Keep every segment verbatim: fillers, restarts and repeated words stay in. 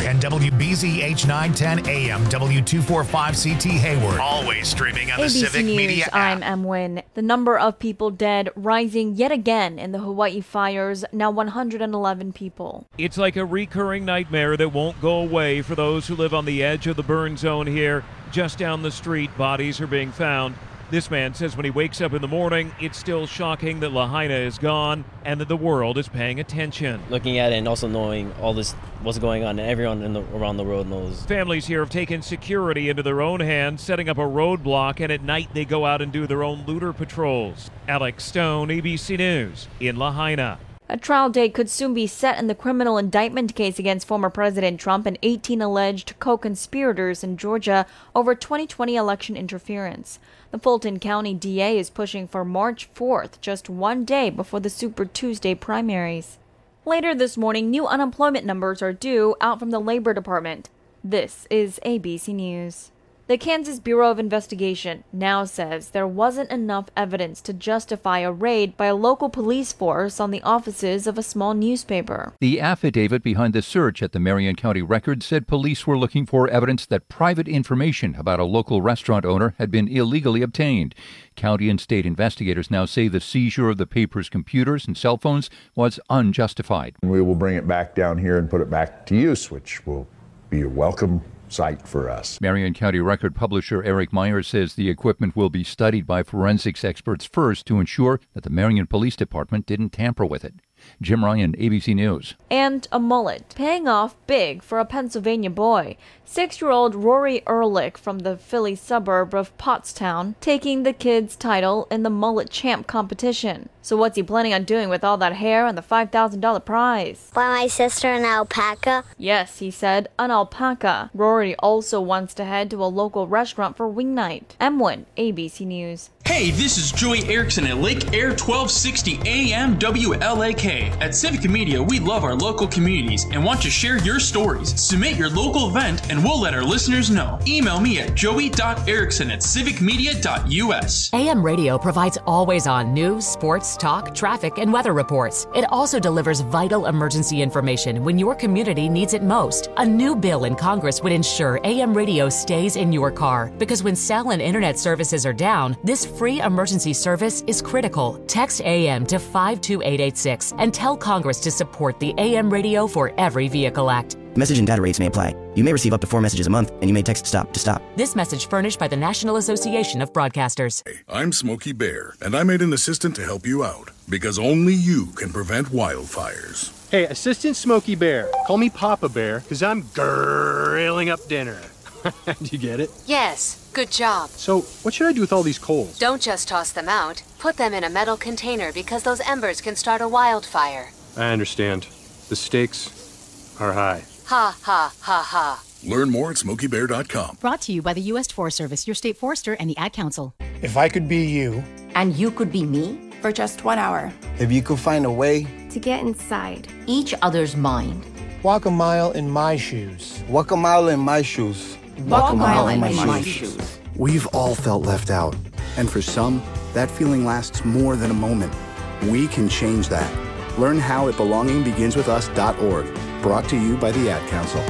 and W B Z H nine ten A M, W two forty-five C T Hayward. Always streaming on the A B C Civic News, Media app. I'm Em Wynn. The number of people dead rising yet again in the Hawaii fires, now one hundred eleven people. It's like a recurring nightmare that won't go away for those who live on the edge of the burn zone here. Just down the street, bodies are being found. This man says when he wakes up in the morning, it's still shocking that Lahaina is gone and that the world is paying attention. Looking at it and also knowing all this, what's going on, and everyone in the, around the world knows. Families here have taken security into their own hands, setting up a roadblock, and at night they go out and do their own looter patrols. Alex Stone, A B C News, in Lahaina. A trial date could soon be set in the criminal indictment case against former President Trump and eighteen alleged co-conspirators in Georgia over twenty twenty election interference. The Fulton County D A is pushing for March fourth, just one day before the Super Tuesday primaries. Later this morning, new unemployment numbers are due out from the Labor Department. This is A B C News. The Kansas Bureau of Investigation now says there wasn't enough evidence to justify a raid by a local police force on the offices of a small newspaper. The affidavit behind the search at the Marion County Record said police were looking for evidence that private information about a local restaurant owner had been illegally obtained. County and state investigators now say the seizure of the paper's computers and cell phones was unjustified. We will bring it back down here and put it back to use, which will be a welcome sight for us. Marion County Record publisher Eric Myers says the equipment will be studied by forensics experts first to ensure that the Marion Police Department didn't tamper with it. Jim Ryan, A B C News. And a mullet, paying off big for a Pennsylvania boy. Six-year-old Rory Ehrlich from the Philly suburb of Pottstown taking the kid's title in the Mullet Champ competition. So what's he planning on doing with all that hair and the five thousand dollars prize? Buy my sister an alpaca. Yes, he said, an alpaca. Rory also wants to head to a local restaurant for wing night. Em Wynn, A B C News. Hey, this is Joey Erickson at Lake Air twelve sixty A M W L A K. At Civic Media, we love our local communities and want to share your stories. Submit your local event and we'll let our listeners know. Email me at joey dot erickson at civic media dot u s. A M Radio provides always-on news, sports, talk, traffic, and weather reports. It also delivers vital emergency information when your community needs it most. A new bill in Congress would ensure A M Radio stays in your car because when cell and internet services are down, this free emergency service is critical. Text A M to five two eight eight six and tell Congress to support the A M Radio for Every Vehicle Act. Message and data rates may apply. You may receive up to four messages a month, and you may text STOP to stop. This message furnished by the National Association of Broadcasters. Hey, I'm Smokey Bear, and I made an assistant to help you out, because only you can prevent wildfires. Hey, Assistant Smokey Bear, call me Papa Bear, because I'm grilling up dinner. Do you get it? Yes, good job. So, what should I do with all these coals? Don't just toss them out. Put them in a metal container because those embers can start a wildfire. I understand. The stakes are high. Ha, ha, ha, ha. Learn more at smokey bear dot com. Brought to you by the U S Forest Service, your state forester, and the Ad Council. If I could be you. And you could be me? For just one hour. If you could find a way. To get inside. Each other's mind. Walk a mile in my shoes. Walk a mile in my shoes. Walk, Walk a mile, mile in, in my, my shoes. shoes. We've all felt left out. And for some, that feeling lasts more than a moment. We can change that. Learn how at belonging begins with us dot org. Brought to you by the Ad Council.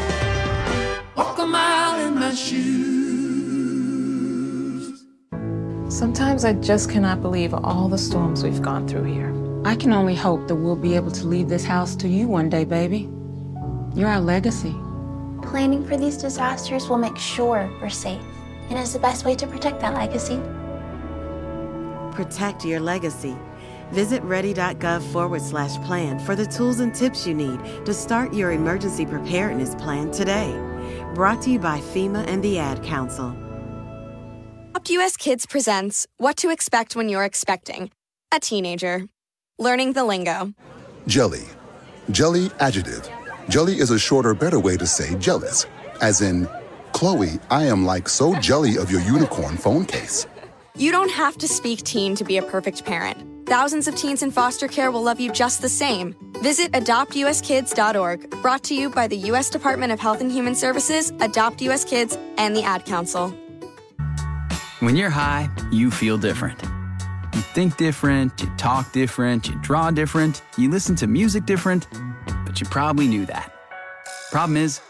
Walk a mile in my shoes. Sometimes I just cannot believe all the storms we've gone through here. I can only hope that we'll be able to leave this house to you one day, baby. You're our legacy. Planning for these disasters will make sure we're safe, and is the best way to protect that legacy. Protect your legacy. Visit ready.gov forward slash plan for the tools and tips you need to start your emergency preparedness plan today. Brought to you by FEMA and the Ad Council. Adopt U S Kids presents What to Expect When You're Expecting a Teenager. Learning the lingo. Jelly. Jelly adjective. Jelly is a shorter, better way to say jealous. As in, Chloe, I am like so jelly of your unicorn phone case. You don't have to speak teen to be a perfect parent. Thousands of teens in foster care will love you just the same. Visit adopt u s kids dot org. Brought to you by the U S Department of Health and Human Services, Adopt U S Kids, and the Ad Council. When you're high, you feel different. You think different, you talk different, you draw different, you listen to music different, but you probably knew that. Problem is,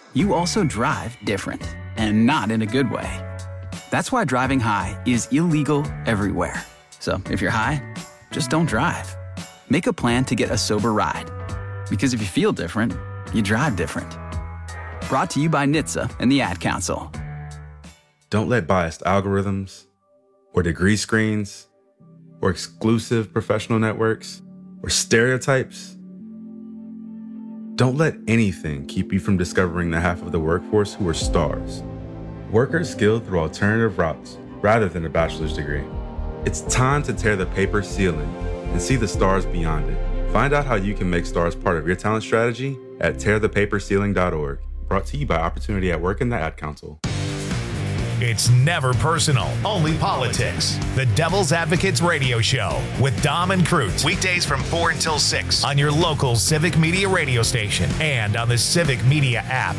you also drive different, and not in a good way. That's why driving high is illegal everywhere. So if you're high, just don't drive. Make a plan to get a sober ride. Because if you feel different, you drive different. Brought to you by N H T S A and the Ad Council. Don't let biased algorithms, or degree screens, or exclusive professional networks, or stereotypes. Don't let anything keep you from discovering the half of the workforce who are stars. Workers skilled through alternative routes rather than a bachelor's degree. It's time to tear the paper ceiling and see the stars beyond it. Find out how you can make stars part of your talent strategy at tear the paper ceiling dot org. Brought to you by Opportunity at Work and the Ad Council. It's never personal, only politics. The Devil's Advocates Radio Show with Dom and Cruz. Weekdays from four until six on your local Civic Media radio station and on the Civic Media app.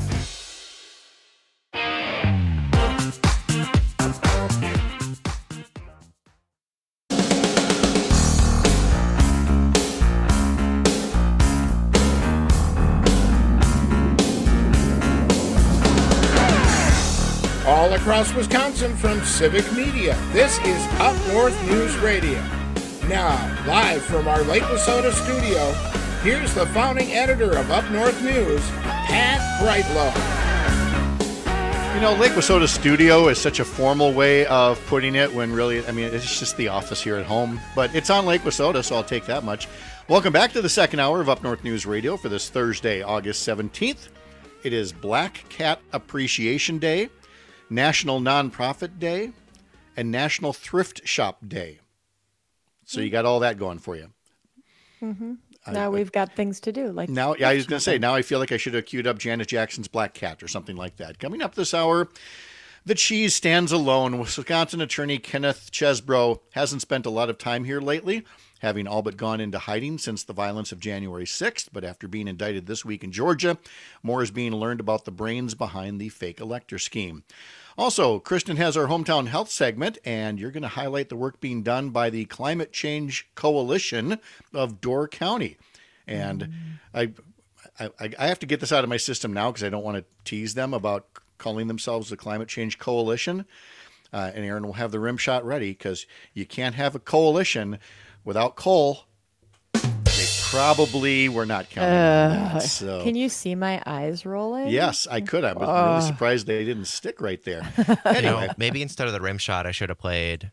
All across Wisconsin from Civic Media, this is Up North News Radio. Now, live from our Lake Wissota studio, here's the founding editor of Up North News, Pat Brightlow. You know, Lake Wissota studio is such a formal way of putting it when really, I mean, it's just the office here at home. But it's on Lake Wissota, so I'll take that much. Welcome back to the second hour of Up North News Radio for this Thursday, August seventeenth. It is Black Cat Appreciation Day, National Nonprofit Day, and National Thrift Shop Day. So you got all that going for you. Mm-hmm. Now I, we've got things to do. Like now, yeah, I was going to say, now I feel like I should have queued up Janet Jackson's Black Cat or something like that. Coming up this hour, the cheese stands alone. Wisconsin attorney Kenneth Chesbro hasn't spent a lot of time here lately, having all but gone into hiding since the violence of January sixth. But after being indicted this week in Georgia, more is being learned about the brains behind the fake elector scheme. Also, Kristen has our Hometown Health segment, and you're going to highlight the work being done by the Climate Change Coalition of Door County. And mm. I, I I have to get this out of my system now because I don't want to tease them about calling themselves the Climate Change Coalition. Uh, and Aaron will have the rim shot ready because you can't have a coalition without coal. They probably were not counting uh, on that. So. Can you see my eyes rolling? Yes, I could. I was oh. really surprised they didn't stick right there. Anyway, you know, maybe instead of the rim shot, I should have played.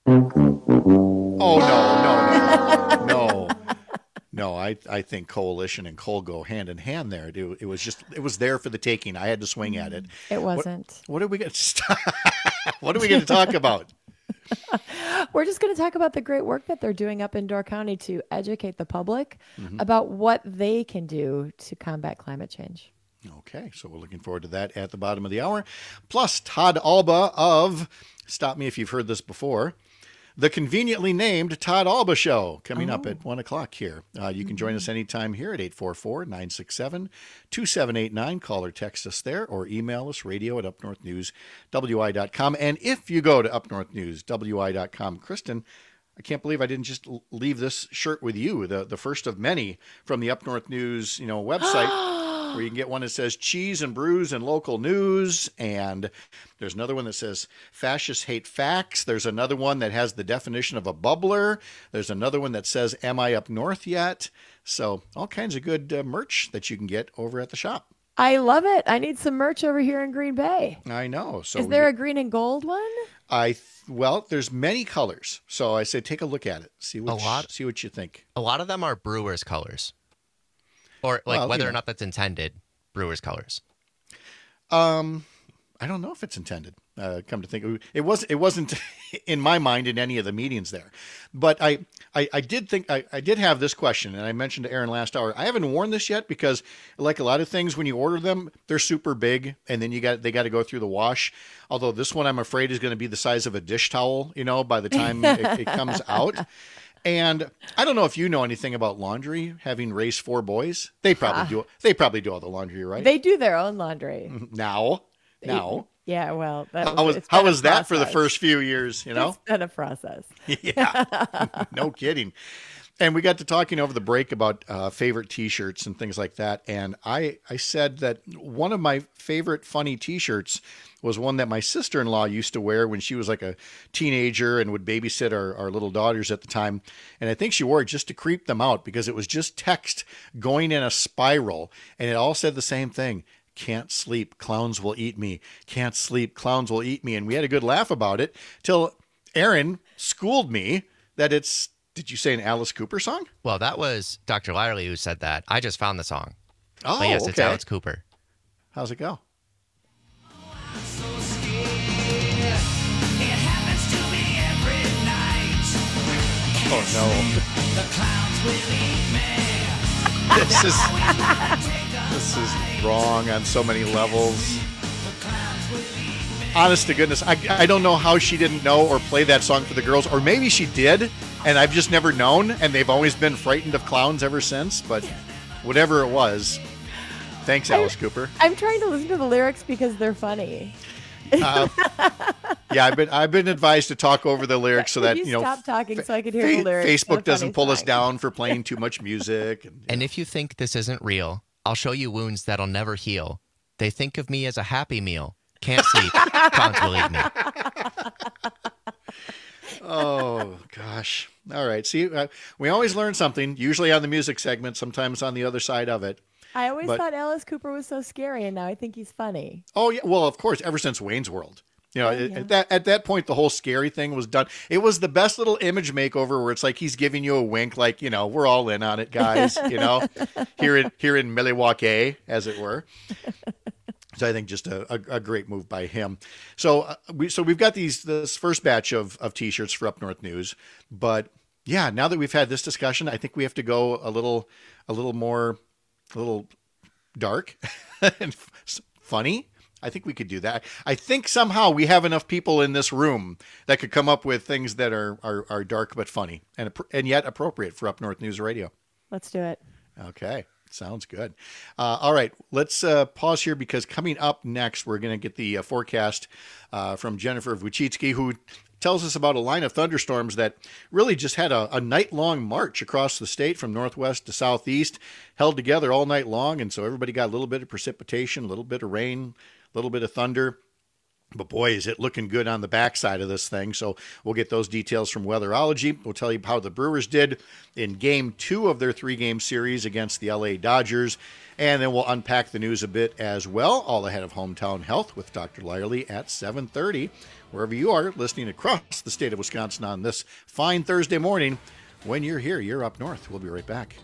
Oh no, no, no, no, no! I I think coalition and coal go hand in hand. There, it, it was just it was there for the taking. I had to swing at it. It wasn't. What, what are we going to What are we going to talk about? We're just going to talk about the great work that they're doing up in Door County to educate the public mm-hmm. about what they can do to combat climate change. Okay, so we're looking forward to that at the bottom of the hour. Plus, Todd Alba of, stop me if you've heard this before, the conveniently named Todd Alba Show, coming oh. up at one o'clock here. Uh, you can join us anytime here at eight four four, nine six seven, two seven eight nine. Call or text us there or email us, radio at up north news w i dot com. And if you go to up north news w i dot com, Kristen, I can't believe I didn't just leave this shirt with you, the, the first of many from the Up North News you know, website. Where you can get one that says cheese and brews and local news. And there's another one that says fascists hate facts. There's another one that has the definition of a bubbler. There's another one that says, am I up north yet? So all kinds of good uh, merch that you can get over at the shop. I love it. I need some merch over here in Green Bay. I know. So is there a green and gold one? I th- well, there's many colors. So I say take a look at it. See what, a lot, see what you think. A lot of them are Brewers colors. Or like well, whether you know. or not that's intended, Brewers colors. Um, I don't know if it's intended. Uh, come to think of it, it was it wasn't in my mind in any of the meetings there. But I I, I did think I, I did have this question, and I mentioned to Aaron last hour. I haven't worn this yet because, like a lot of things, when you order them, they're super big, and then you got they got to go through the wash. Although this one, I'm afraid, is going to be the size of a dish towel. You know, by the time it, it comes out. And I don't know if you know anything about laundry, having raised four boys. They probably uh, do. They probably do all the laundry, right? They do their own laundry. Now, now. Yeah, well. That how was, how was that for the first few years, you know? It's been a process. Yeah, no kidding. And we got to talking over the break about uh, favorite T-shirts and things like that. And I, I said that one of my favorite funny T-shirts was one that my sister-in-law used to wear when she was like a teenager and would babysit our, our little daughters at the time. And I think she wore it just to creep them out because it was just text going in a spiral. And it all said the same thing. Can't sleep, clowns will eat me. Can't sleep, clowns will eat me. And we had a good laugh about it till Aaron schooled me that it's, did you say an Alice Cooper song? Well, that was Doctor Lyerly who said that. I just found the song. Oh, but yes, okay. It's Alice Cooper. How's it go? Oh, no. This is, this is wrong on so many levels. Honest to goodness, I, I don't know how she didn't know or play that song for the girls, or maybe she did, and I've just never known, and they've always been frightened of clowns ever since, but whatever it was, thanks, Alice I, Cooper. I'm trying to listen to the lyrics because they're funny. Uh, yeah, I've been I've been advised to talk over the lyrics so that you, you know. Stop talking so I could hear fa- the lyrics. Facebook doesn't pull song. us down for playing too much music. And, and if you think this isn't real, I'll show you wounds that'll never heal. They think of me as a Happy Meal. Can't sleep. Clowns will eat me. Oh gosh! All right. See, uh, we always learn something. Usually on the music segment, sometimes on the other side of it. I always but, thought Alice Cooper was so scary, and now I think he's funny. Oh yeah, well of course. Ever since Wayne's World, you know, Oh, it, yeah. at that at that point, the whole scary thing was done. It was the best little image makeover where it's like he's giving you a wink, like you know, we're all in on it, guys. You know, here in here in Milwaukee, as it were. So I think just a, a, a great move by him. So uh, we so we've got these this first batch of of T-shirts for Up North News, but yeah, now that we've had this discussion, I think we have to go a little a little more a little dark and f- funny. I think we could do that. I think somehow we have enough people in this room that could come up with things that are are, are dark but funny and and yet appropriate for Up North News Radio. Let's do it. Okay. Sounds good. Uh, all right, let's uh, pause here because coming up next, we're going to get the uh, forecast uh, from Jennifer Wojcicki, who tells us about a line of thunderstorms that really just had a, a night-long march across the state from northwest to southeast, held together all night long, and so everybody got a little bit of precipitation, a little bit of rain, a little bit of thunder. But boy, is it looking good on the backside of this thing. So we'll get those details from Weatherology. We'll tell you how the Brewers did in game two of their three-game series against the L A Dodgers. And then we'll unpack the news a bit as well, all ahead of Hometown Health with Doctor Lyerly at seven thirty. Wherever you are listening across the state of Wisconsin on this fine Thursday morning. When you're here, you're up north. We'll be right back.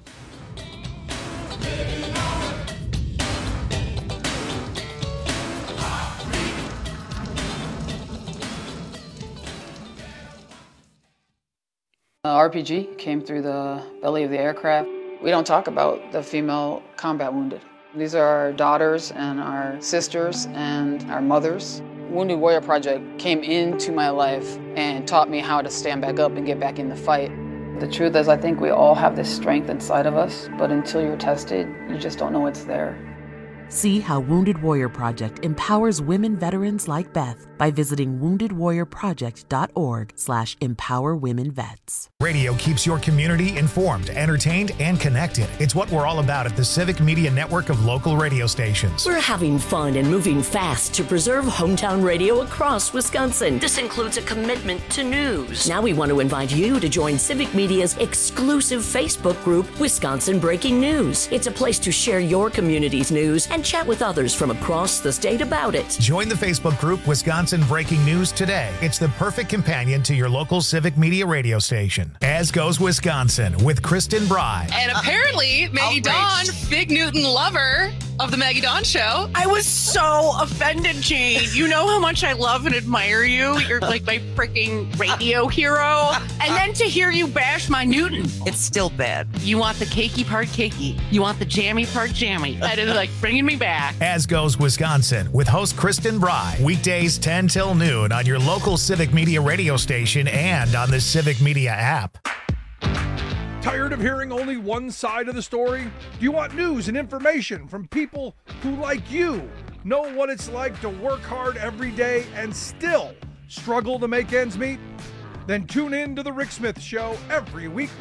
Uh, R P G came through the belly of the aircraft. We don't talk about the female combat wounded. These are our daughters and our sisters and our mothers. Wounded Warrior Project came into my life and taught me how to stand back up and get back in the fight. The truth is, I think we all have this strength inside of us, but until you're tested, you just don't know it's there. See how Wounded Warrior Project empowers women veterans like Beth by visiting wounded warrior project dot org slash empower women vets. Radio keeps your community informed, entertained, and connected. It's what we're all about at the Civic Media Network of local radio stations. We're having fun and moving fast to preserve hometown radio across Wisconsin. This includes a commitment to news. Now we want to invite you to join Civic Media's exclusive Facebook group, Wisconsin Breaking News. It's a place to share your community's news and chat with others from across the state about it. Join the Facebook group Wisconsin Breaking News today. It's the perfect companion to your local Civic Media radio station. As Goes Wisconsin with Kristen Bry. And apparently, Maggie Dawn, big Newton lover of the Maggie Dawn Show. I was so offended, Jane. You know how much I love and admire you. You're like my freaking radio hero. And then to hear you bash my Newton. It's still bad. You want the cakey part cakey. You want the jammy part jammy. That is like bringing me back. As Goes Wisconsin with host Kristen Bry. Weekdays ten till noon on your local Civic Media radio station and on the Civic Media app. Tired of hearing only one side of the story? Do you want news and information from people who, like you, know what it's like to work hard every day and still struggle to make ends meet? Then tune in to The Rick Smith Show every weeknight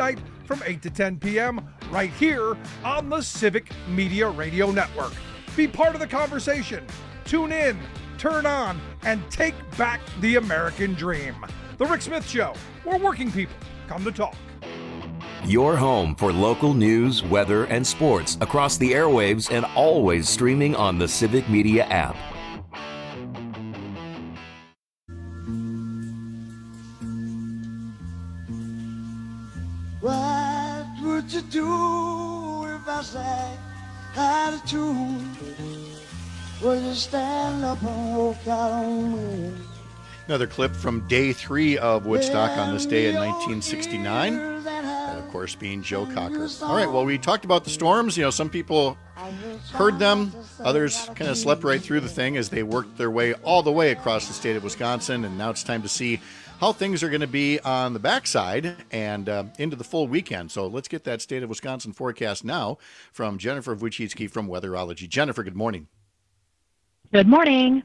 from eight to ten p.m. right here on the Civic Media Radio Network. Be part of the conversation. Tune in, turn on, and take back the American dream. The Rick Smith Show, where working people come to talk. Your home for local news, weather, and sports across the airwaves and always streaming on the Civic Media app. What would you do if I sang out of tune? Would you stand up and walk out on me? Another clip from day three of Woodstock on this day in nineteen sixty-nine. And of course, being Joe Cocker. All right, well, we talked about the storms. You know, some people heard them. Others kind of slept right through the thing as they worked their way all the way across the state of Wisconsin. And now it's time to see how things are going to be on the backside and uh, into the full weekend. So let's get that state of Wisconsin forecast now from Jennifer Wojcicki from Weatherology. Jennifer, good morning. Good morning.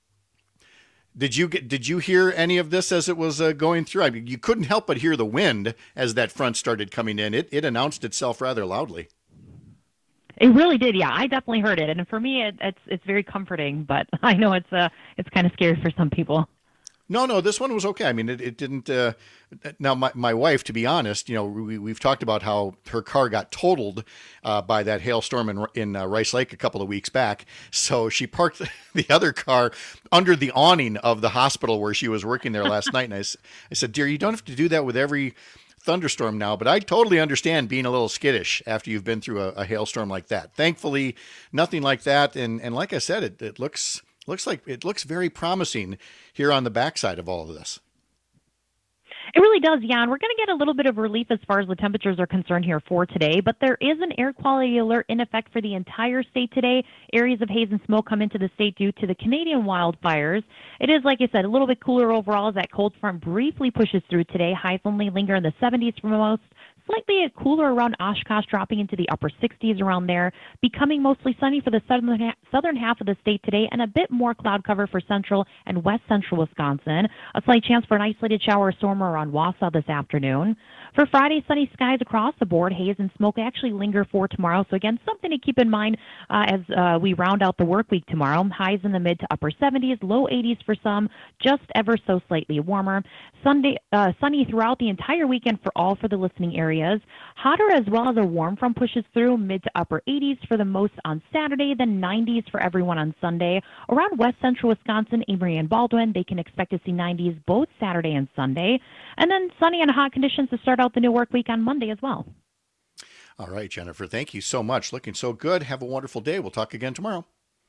Did you get? Did you hear any of this as it was uh, going through? I mean, you couldn't help but hear the wind as that front started coming in. It it announced itself rather loudly. It really did, yeah. I definitely heard it, and for me, it, it's it's very comforting. But I know it's uh it's kind of scary for some people. No, no, this one was okay. I mean, it, it didn't. Uh, now, my, my wife, to be honest, you know, we, we've talked about how her car got totaled uh, by that hailstorm in, in uh, Rice Lake a couple of weeks back. So she parked the other car under the awning of the hospital where she was working there last night. And I, I said, dear, you don't have to do that with every thunderstorm now, but I totally understand being a little skittish after you've been through a, a hailstorm like that. Thankfully, nothing like that. And, and like I said, it, it looks... Looks like it looks very promising here on the backside of all of this. It really does, yeah, and we're going to get a little bit of relief as far as the temperatures are concerned here for today, but there is an air quality alert in effect for the entire state today. Areas of haze and smoke come into the state due to the Canadian wildfires. It is, like I said, a little bit cooler overall as that cold front briefly pushes through today. Highs only linger in the seventies for most. Slightly cooler around Oshkosh, dropping into the upper sixties around there, becoming mostly sunny for the southern, ha- southern half of the state today, and a bit more cloud cover for central and west central Wisconsin. A slight chance for an isolated shower or storm around Wausau this afternoon. For Friday, sunny skies across the board. Haze and smoke actually linger for tomorrow. So again, something to keep in mind uh, as uh, we round out the work week tomorrow. Highs in the mid to upper seventies, low eighties for some, just ever so slightly warmer. Sunday, uh, sunny throughout the entire weekend for all for the listening areas. Hotter as well as a warm front pushes through, mid to upper eighties for the most on Saturday, then nineties for everyone on Sunday. Around west central Wisconsin, Amory and Baldwin, they can expect to see nineties both Saturday and Sunday. And then sunny and hot conditions to start out the new work week on Monday as well. All right, Jennifer, thank you so much. Looking so good. Have a wonderful day. We'll talk again tomorrow.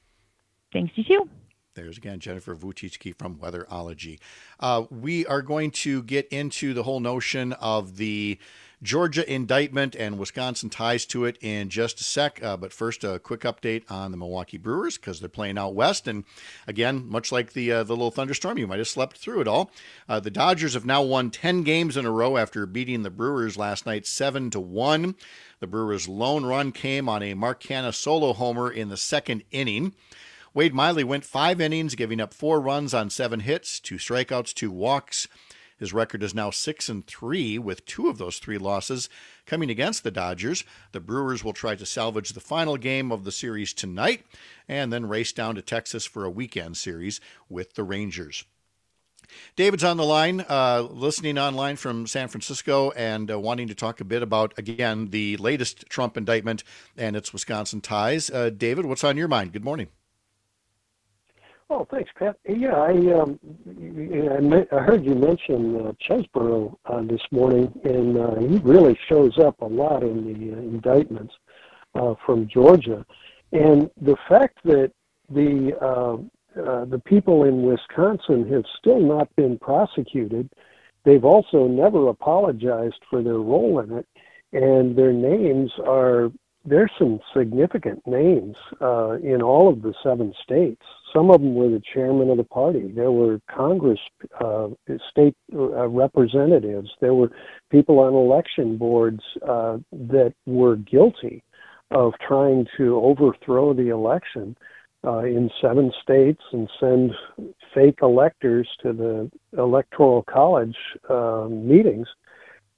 Thanks, you too. There's again Jennifer Wojcicki from Weatherology. Uh, we are going to get into the whole notion of the Georgia indictment and Wisconsin ties to it in just a sec. Uh, but first, a quick update on the Milwaukee Brewers because they're playing out west. And again, much like the uh, the little thunderstorm, you might have slept through it all. Uh, the Dodgers have now won ten games in a row after beating the Brewers last night seven to one. The Brewers' lone run came on a Mark Canha solo homer in the second inning. Wade Miley went five innings, giving up four runs on seven hits, two strikeouts, two walks. His record is now six and three, with two of those three losses coming against the Dodgers. The Brewers will try to salvage the final game of the series tonight, and then race down to Texas for a weekend series with the Rangers. David's on the line, uh, listening online from San Francisco, and uh, wanting to talk a bit about, again, the latest Trump indictment and its Wisconsin ties. Uh, David, what's on your mind? Good morning. Oh, thanks, Pat. Yeah, I um, I heard you mention uh, Chesborough uh, this morning, and uh, he really shows up a lot in the uh, indictments uh, from Georgia. And the fact that the uh, uh, the people in Wisconsin have still not been prosecuted, they've also never apologized for their role in it, and their names are, there's some significant names uh, in all of the seven states. Some of them were the chairman of the party. There were Congress, uh, state uh, representatives. There were people on election boards uh, that were guilty of trying to overthrow the election uh, in seven states and send fake electors to the Electoral College uh, meetings.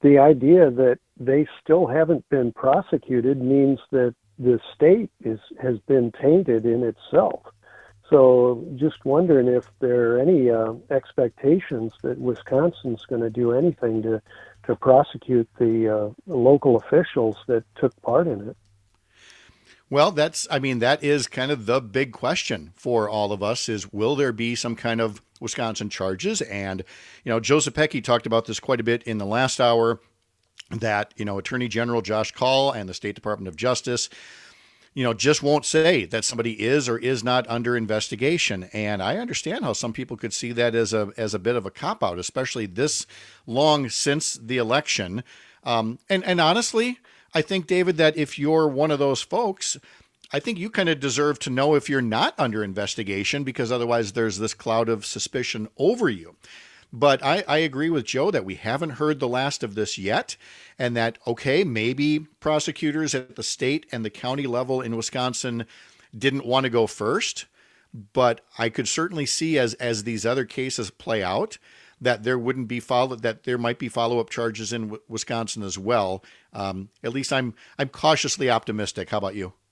the idea that they still haven't been prosecuted means that the state is has been tainted in itself. So just wondering if there are any uh, expectations that Wisconsin's going to do anything to, to prosecute the uh, local officials that took part in it. Well, that's, I mean, that is kind of the big question for all of us is, will there be some kind of Wisconsin charges? And, you know, Joe Zepecki talked about this quite a bit in the last hour, that, you know, Attorney General Josh Kaul and the State Department of Justice, you know, just won't say that somebody is or is not under investigation. And I understand how some people could see that as a as a bit of a cop-out, especially this long since the election. Um, and, and honestly, I think, David, that if you're one of those folks, I think you kind of deserve to know if you're not under investigation, because otherwise there's this cloud of suspicion over you. But I, I agree with Joe that we haven't heard the last of this yet, and that, okay, maybe prosecutors at the state and the county level in Wisconsin didn't want to go first, but I could certainly see as as these other cases play out that there wouldn't be follow that there might be follow-up charges in w- Wisconsin as well. Um, at least I'm I'm cautiously optimistic. How about you?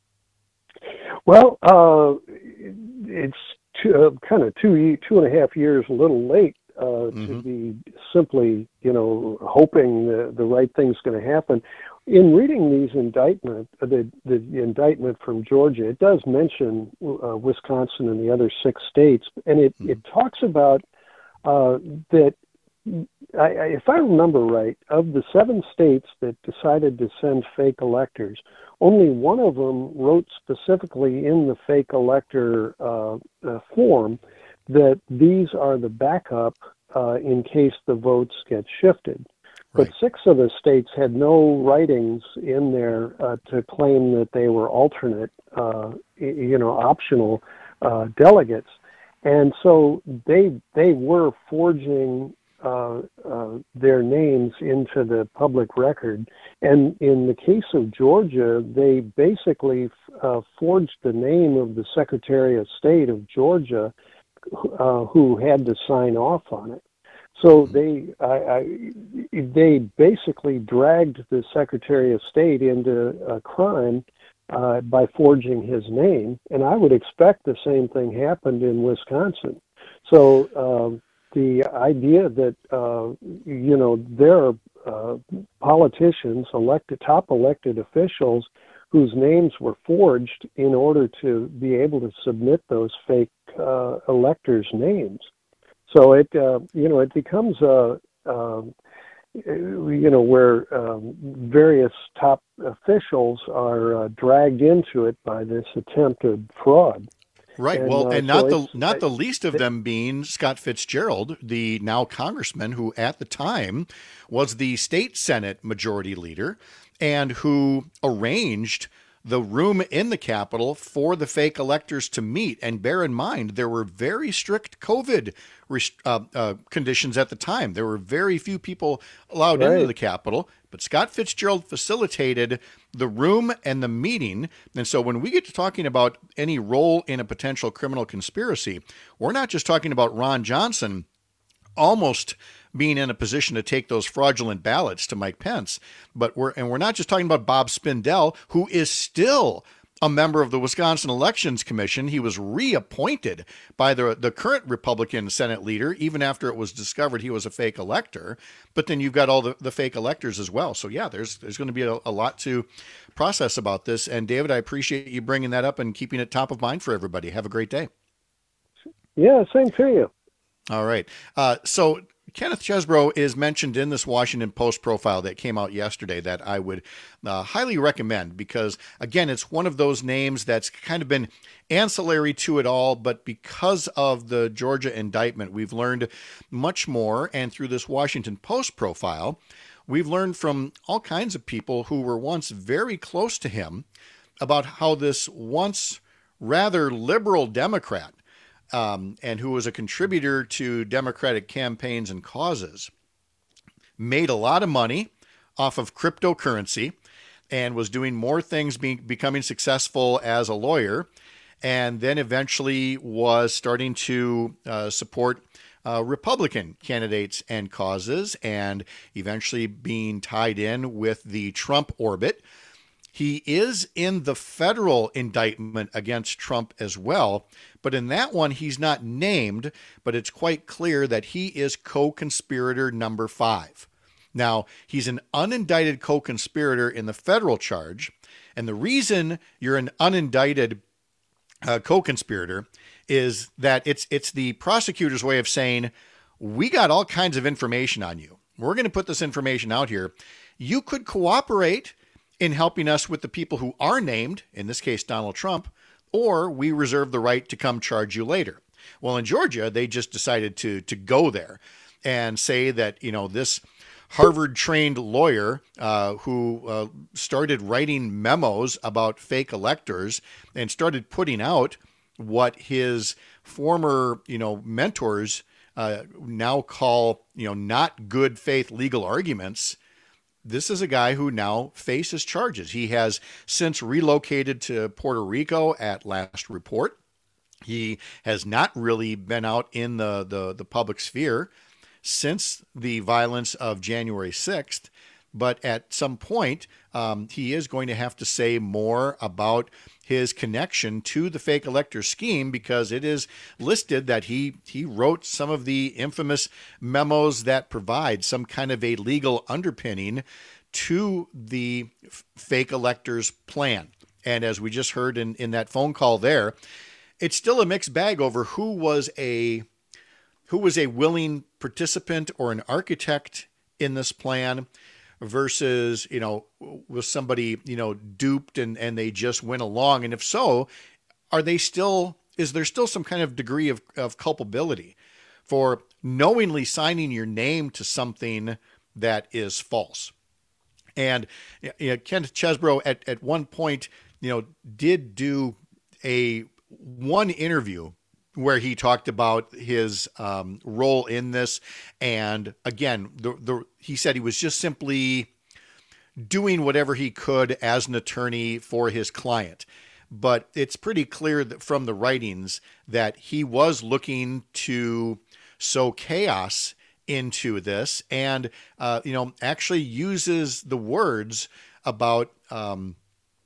Well, uh, it's two, uh, kind of two two and a half years a little late uh, mm-hmm. to be simply, you know, hoping the, the right thing's going to happen. In reading these indictment, uh, the, the indictment from Georgia, it does mention uh, Wisconsin and the other six states, and it, mm-hmm. it talks about uh, that, I, I, if I remember right, of the seven states that decided to send fake electors, only one of them wrote specifically in the fake elector uh, uh, form that these are the backup uh, in case the votes get shifted. Right. But six of the states had no writings in there uh, to claim that they were alternate, uh, you know, optional uh, delegates. And so they they were forging Uh, uh, their names into the public record. And in the case of Georgia, they basically uh, forged the name of the Secretary of State of Georgia uh, who had to sign off on it. So they I, I, they basically dragged the Secretary of State into a crime uh, by forging his name. And I would expect the same thing happened in Wisconsin. So um, the idea that, uh, you know, there are uh, politicians, elected, top elected officials whose names were forged in order to be able to submit those fake uh, electors' names. So it, uh, you know, it becomes a, uh, you know, where um, various top officials are uh, dragged into it by this attempted fraud. Right. And, well, uh, and not so the not the least of them being Scott Fitzgerald, the now congressman who at the time was the state Senate majority leader and who arranged the room in the Capitol for the fake electors to meet. And bear in mind, there were very strict COVID uh, uh, conditions at the time. There were very few people allowed right. into the Capitol, but Scott Fitzgerald facilitated the room and the meeting. And so when we get to talking about any role in a potential criminal conspiracy, we're not just talking about Ron Johnson almost being in a position to take those fraudulent ballots to Mike Pence, but we're and we're not just talking about Bob Spindell, who is still a member of the Wisconsin Elections Commission. He was reappointed by the the current Republican Senate leader, even after it was discovered he was a fake elector. But then you've got all the, the fake electors as well. So yeah, there's there's going to be a, a lot to process about this. And David, I appreciate you bringing that up and keeping it top of mind for everybody. Have a great day. Yeah, same to you. All right. Uh, so Kenneth Chesbro is mentioned in this Washington Post profile that came out yesterday that I would uh, highly recommend because, again, it's one of those names that's kind of been ancillary to it all, but because of the Georgia indictment, we've learned much more. And through this Washington Post profile, we've learned from all kinds of people who were once very close to him about how this once rather liberal Democrat Um, and who was a contributor to Democratic campaigns and causes, made a lot of money off of cryptocurrency and was doing more things, being, becoming successful as a lawyer, and then eventually was starting to uh, support uh, Republican candidates and causes, and eventually being tied in with the Trump orbit. He is in the federal indictment against Trump as well, but in that one he's not named, but it's quite clear that he is co-conspirator number five. Now, he's an unindicted co-conspirator in the federal charge, and the reason you're an unindicted uh, co-conspirator is that it's it's the prosecutor's way of saying, we got all kinds of information on you. We're going to put this information out here. You could cooperate in helping us with the people who are named, in this case Donald Trump, or we reserve the right to come charge you later. Well, in Georgia, they just decided to to go there and say that, you know, this Harvard-trained lawyer uh, who uh, started writing memos about fake electors and started putting out what his former, you know, mentors uh, now call, you know, not good faith legal arguments. This is a guy who now faces charges. He has since relocated to Puerto Rico at last report. He has not really been out in the, the, the public sphere since the violence of January sixth. But at some point, um, he is going to have to say more about his connection to the fake elector scheme, because it is listed that he he wrote some of the infamous memos that provide some kind of a legal underpinning to the f- fake electors plan. And as we just heard in, in that phone call there, it's still a mixed bag over who was a who was a willing participant or an architect in this plan versus, you know, was somebody, you know, duped and, and they just went along. And if so, are they still, is there still some kind of degree of, of culpability for knowingly signing your name to something that is false? And you know, Kenneth Chesebro at, at one point, you know, did do a one interview where he talked about his um, role in this. And again, the, the, he said he was just simply doing whatever he could as an attorney for his client. But it's pretty clear that from the writings that he was looking to sow chaos into this, and, uh, you know, actually uses the words about um,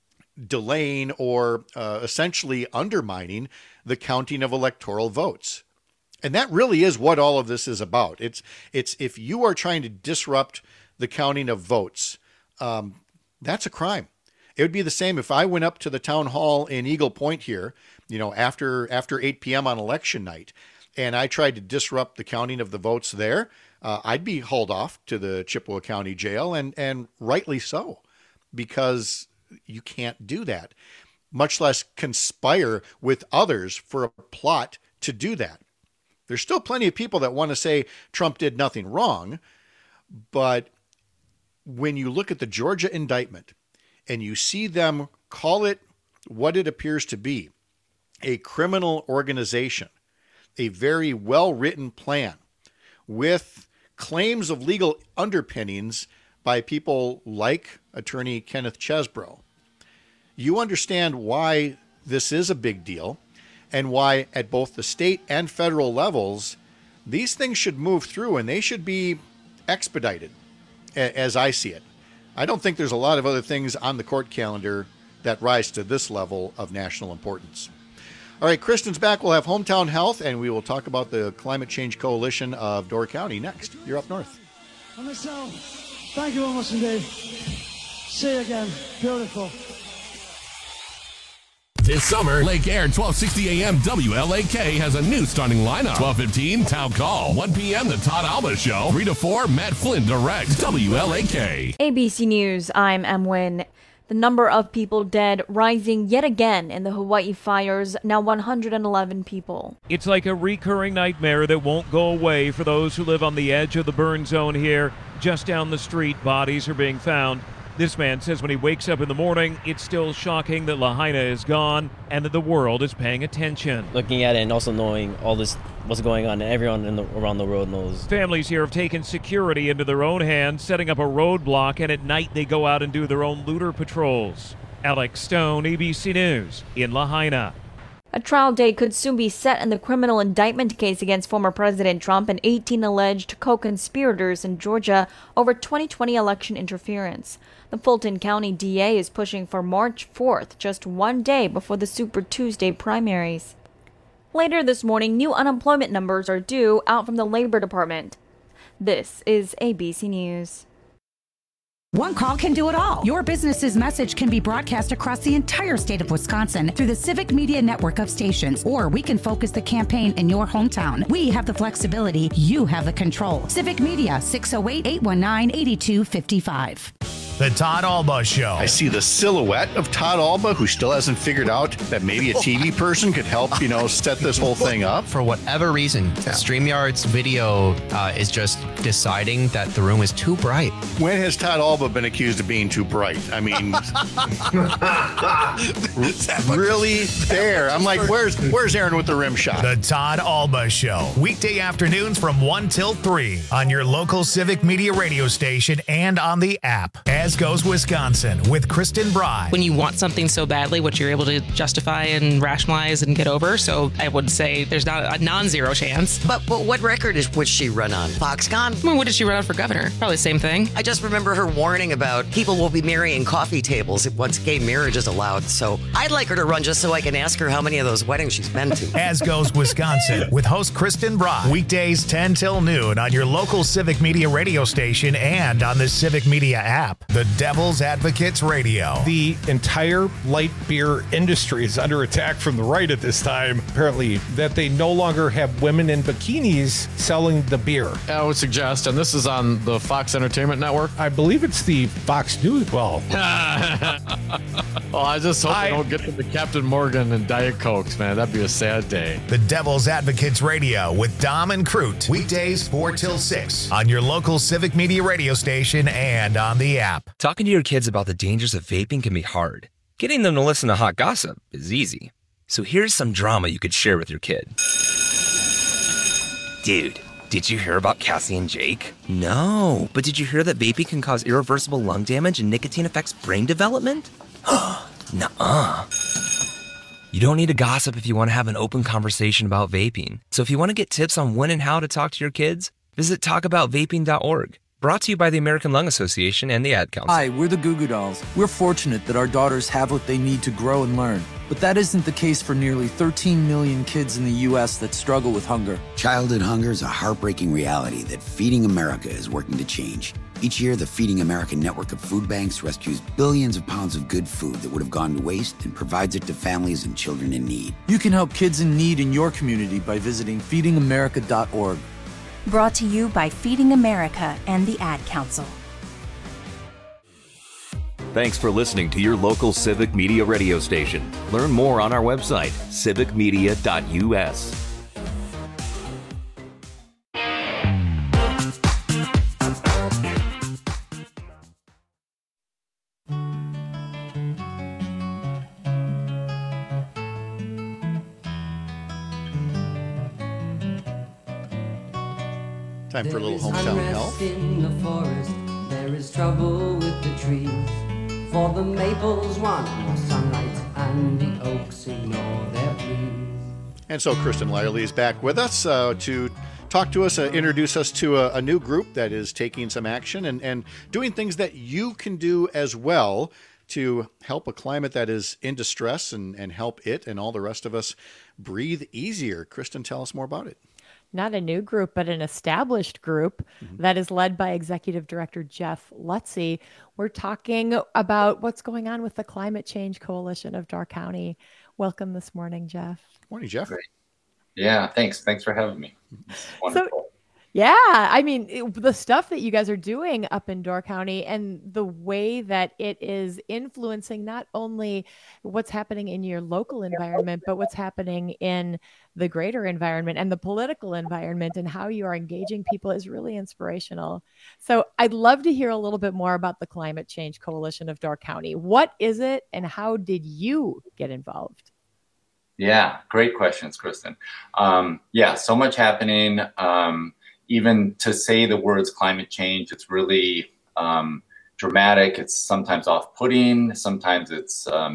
delaying or uh, essentially undermining the counting of electoral votes. And that really is what all of this is about. It's it's if you are trying to disrupt the counting of votes, um, that's a crime. It would be the same if I went up to the town hall in Eagle Point here, you know, after after eight p.m. on election night, and I tried to disrupt the counting of the votes there. Uh, I'd be hauled off to the Chippewa County Jail, and and rightly so, because you can't do that, much less conspire with others for a plot to do that. There's still plenty of people that want to say Trump did nothing wrong, but when you look at the Georgia indictment and you see them call it what it appears to be, a criminal organization, a very well-written plan with claims of legal underpinnings by people like attorney Kenneth Chesebro, you understand why this is a big deal and why at both the state and federal levels, these things should move through and they should be expedited, as I see it. I don't think there's a lot of other things on the court calendar that rise to this level of national importance. All right, Kristen's back. We'll have Hometown Health, and we will talk about the Climate Change Coalition of Door County next. You're up north. On the sound. Thank you very much indeed. See you again. Beautiful. This summer, Lake Air twelve sixty A M W L A K has a new starting lineup. twelve fifteen, Town Call. one p.m., The Todd Alba Show. three to four, Matt Flynn Direct. W L A K. A B C News, I'm Em Wynn. The number of people dead rising yet again in the Hawaii fires, now one hundred eleven people. It's like a recurring nightmare that won't go away for those who live on the edge of the burn zone here. Just down the street, bodies are being found. This man says when he wakes up in the morning, it's still shocking that Lahaina is gone and that the world is paying attention. Looking at it and also knowing all this, what's going on, and everyone in the, around the world knows. Families here have taken security into their own hands, setting up a roadblock, and at night they go out and do their own looter patrols. Alex Stone, A B C News, in Lahaina. A trial date could soon be set in the criminal indictment case against former President Trump and eighteen alleged co-conspirators in Georgia over twenty twenty election interference. The Fulton County D A is pushing for March fourth, just one day before the Super Tuesday primaries. Later this morning, new unemployment numbers are due out from the Labor Department. This is A B C News. One call can do it all. Your business's message can be broadcast across the entire state of Wisconsin through the Civic Media network of stations, or we can focus the campaign in your hometown. We have the flexibility. You have the control. Civic Media, six oh eight, eight one nine, eight two five five. The Todd Alba Show. I see the silhouette of Todd Alba, who still hasn't figured out that maybe a T V person could help, you know, set this whole thing up. For whatever reason, yeah. StreamYard's video uh, is just deciding that the room is too bright. When has Todd Alba been accused of being too bright? I mean, really there. I'm like, where's where's Aaron with the rim shot? The Todd Alba Show. Weekday afternoons from one till three on your local Civic Media radio station and on the app. As goes Wisconsin with Kristen Bry. When you want something so badly, what you're able to justify and rationalize and get over. So I would say there's not a non-zero chance. But but what record is would she run on? Foxconn? I mean, what did she run on for governor? Probably the same thing. I just remember her warning about people will be marrying coffee tables once gay marriage is allowed. So I'd like her to run just so I can ask her how many of those weddings she's been to. As goes Wisconsin with host Kristen Bry. Weekdays ten till noon on your local Civic Media radio station and on the Civic Media app. The Devil's Advocates Radio. The entire light beer industry is under attack from the right at this time, apparently, that they no longer have women in bikinis selling the beer. I would suggest, and this is on the Fox Entertainment Network. I believe it's the Fox News. Well, well I just hope I, they don't get to the Captain Morgan and Diet Cokes, man. That'd be a sad day. The Devil's Advocates Radio with Dom and Crute. Weekdays four till six on your local Civic Media radio station and on the app. Talking to your kids about the dangers of vaping can be hard. Getting them to listen to hot gossip is easy. So here's some drama you could share with your kid. Dude, did you hear about Cassie and Jake? No, but did you hear that vaping can cause irreversible lung damage and nicotine affects brain development? Nuh-uh. You don't need to gossip if you want to have an open conversation about vaping. So if you want to get tips on when and how to talk to your kids, visit talk about vaping dot org. Brought to you by the American Lung Association and the Ad Council. Hi, we're the Goo Goo Dolls. We're fortunate that our daughters have what they need to grow and learn. But that isn't the case for nearly thirteen million kids in the U S that struggle with hunger. Childhood hunger is a heartbreaking reality that Feeding America is working to change. Each year, the Feeding America network of food banks rescues billions of pounds of good food that would have gone to waste and provides it to families and children in need. You can help kids in need in your community by visiting feeding america dot org. Brought to you by Feeding America and the Ad Council. Thanks for listening to your local Civic Media radio station. Learn more on our website, civic media dot u s. Time for a little hometown health. In the forest, there is trouble with the trees. For the maples want more sunlight, and the oaks ignore their pleas. And so Kristen Lyerly is back with us uh, to talk to us, uh, introduce us to a, a new group that is taking some action and, and doing things that you can do as well to help a climate that is in distress and, and help it and all the rest of us breathe easier. Kristen, tell us more about it. Not a new group, but an established group mm-hmm. that is led by Executive Director Jeff Lutze. We're talking about what's going on with the Climate Change Coalition of Door County. Welcome this morning, Jeff. Morning, Jeff. Great. Yeah, thanks. Thanks for having me. Wonderful. So, yeah, I mean, it, the stuff that you guys are doing up in Door County and the way that it is influencing not only what's happening in your local environment, but what's happening in the greater environment and the political environment and how you are engaging people is really inspirational. So I'd love to hear a little bit more about the Climate Change Coalition of Door County. What is it and how did you get involved? Yeah, great questions, Kristen. Um, yeah, so much happening. Um, Even to say the words climate change, it's really um, dramatic. It's sometimes off-putting. Sometimes it's um,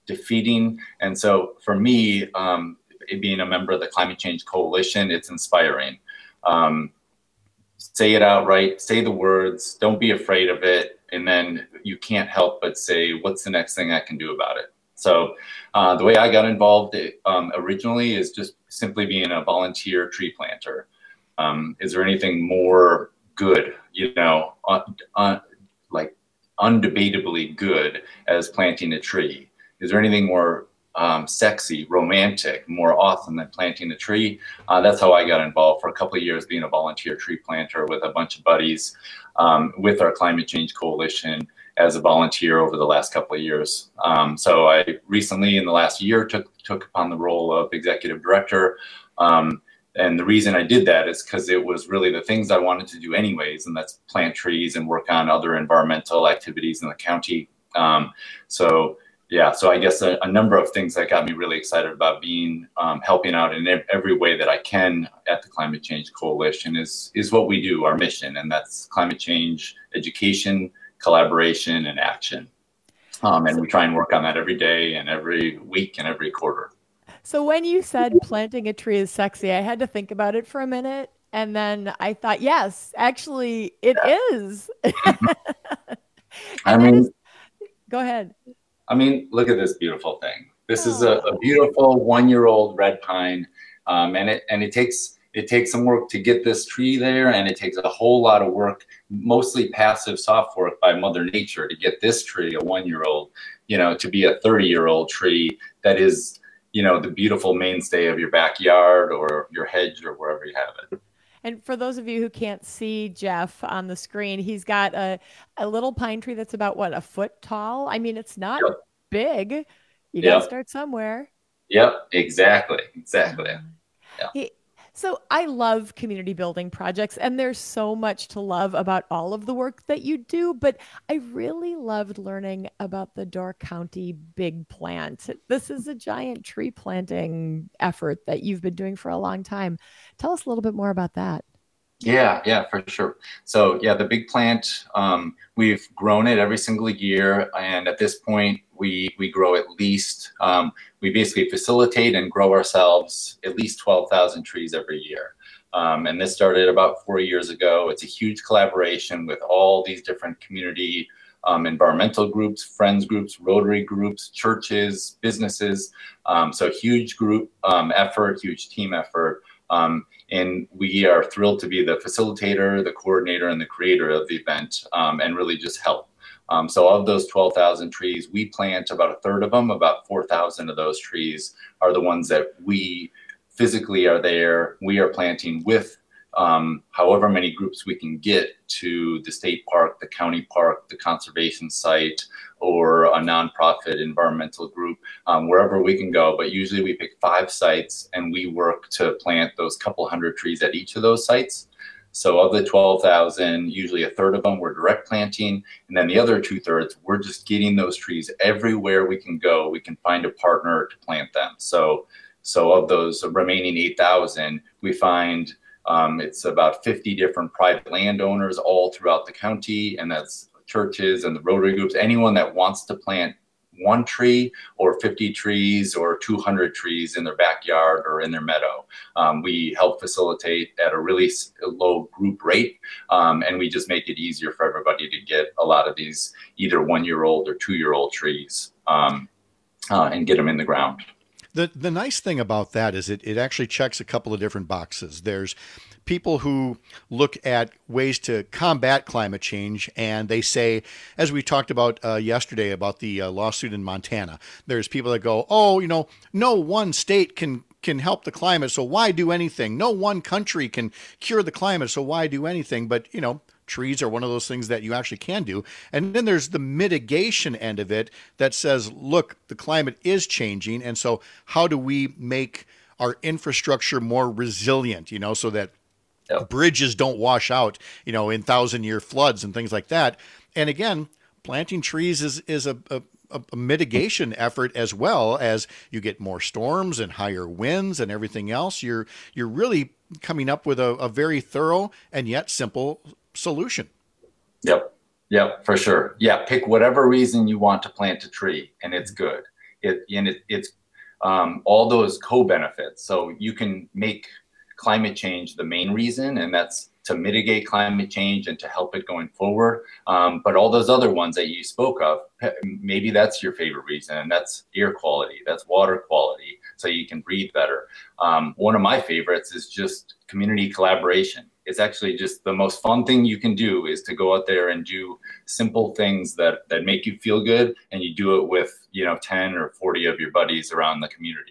defeating. And so for me, um, being a member of the Climate Change Coalition, it's inspiring. Um, say it outright, say the words, don't be afraid of it. And then you can't help but say, what's the next thing I can do about it? So uh, the way I got involved um, originally is just simply being a volunteer tree planter. Um, is there anything more good, you know, un- un- like undebatably good as planting a tree? Is there anything more um, sexy, romantic, more awesome than planting a tree? Uh, that's how I got involved for a couple of years, being a volunteer tree planter with a bunch of buddies um, with our Climate Change Coalition as a volunteer over the last couple of years. Um, so I recently, in the last year, took took upon the role of executive director. Um, and the reason I did that is because it was really the things I wanted to do anyways, and that's plant trees and work on other environmental activities in the county. Um, so yeah, so I guess a, a number of things that got me really excited about being, um, helping out in every way that I can at the Climate Change Coalition is, is what we do, our mission, and that's climate change education, collaboration, and action. Um, and we try and work on that every day and every week and every quarter. So when you said planting a tree is sexy, I had to think about it for a minute. And then I thought, yes, actually it is. I mean, is, go ahead. I mean, look at this beautiful thing. This oh. is a, a beautiful one-year-old red pine. Um, and it, and it takes, it takes some work to get this tree there. And it takes a whole lot of work, mostly passive soft work by Mother Nature to get this tree, a one-year-old, you know, to be a thirty-year-old tree that is, you know, the beautiful mainstay of your backyard or your hedge or wherever you have it. And for those of you who can't see Jeff on the screen, he's got a, a little pine tree that's about, what, a foot tall? I mean, it's not yep. big. You yep. got to start somewhere. Yep, exactly, exactly. Yeah. He, So I love community building projects, and there's so much to love about all of the work that you do, but I really loved learning about the Door County Big Plant. This is a giant tree planting effort that you've been doing for a long time. Tell us a little bit more about that. Yeah, yeah, for sure. So yeah, the Big Plant, um, we've grown it every single year. And at this point, we we grow at least, um, we basically facilitate and grow ourselves at least twelve thousand trees every year. Um, and this started about four years ago. It's a huge collaboration with all these different community um, environmental groups, friends groups, Rotary groups, churches, businesses. Um, so huge group um, effort, huge team effort. Um, and we are thrilled to be the facilitator, the coordinator, and the creator of the event, um, and really just help. Um, so of those twelve thousand trees, we plant about a third of them. About four thousand of those trees are the ones that we physically are there. We are planting with um, however many groups we can get to the state park, the county park, the conservation site, or a nonprofit environmental group, um, wherever we can go. But usually we pick five sites and we work to plant those couple hundred trees at each of those sites. So of the twelve thousand, usually a third of them we're direct planting. And then the other two thirds, we're just getting those trees everywhere we can go. We can find a partner to plant them. So, so of those remaining eight thousand, we find um, it's about fifty different private landowners all throughout the county. And that's churches and the Rotary groups, anyone that wants to plant one tree or fifty trees or two hundred trees in their backyard or in their meadow. Um, we help facilitate at a really low group rate, um, and we just make it easier for everybody to get a lot of these either one-year-old or two-year-old trees um, uh, and get them in the ground. The the nice thing about that is it, it actually checks a couple of different boxes. There's people who look at ways to combat climate change, and they say, as we talked about uh, yesterday about the uh, lawsuit in Montana, there's people that go, oh, you know, no one state can can help the climate, so why do anything? No one country can cure the climate, so why do anything? But, you know, trees are one of those things that you actually can do. And then there's the mitigation end of it that says, look, the climate is changing, and so how do we make our infrastructure more resilient, you know, so that Yep. bridges don't wash out, you know, in thousand year floods and things like that. And again, planting trees is, is a, a, a mitigation effort as well. As you get more storms and higher winds and everything else. You're, you're really coming up with a, a very thorough and yet simple solution. Yep. Yep, for sure. Yeah. Pick whatever reason you want to plant a tree and it's good. it and it, it's um, all those co-benefits. So you can make climate change the main reason, and that's to mitigate climate change and to help it going forward. Um, but all those other ones that you spoke of, maybe that's your favorite reason, and that's air quality, that's water quality, so you can breathe better. Um, one of my favorites is just community collaboration. It's actually just the most fun thing you can do is to go out there and do simple things that, that make you feel good, and you do it with, you know, ten or forty of your buddies around the community.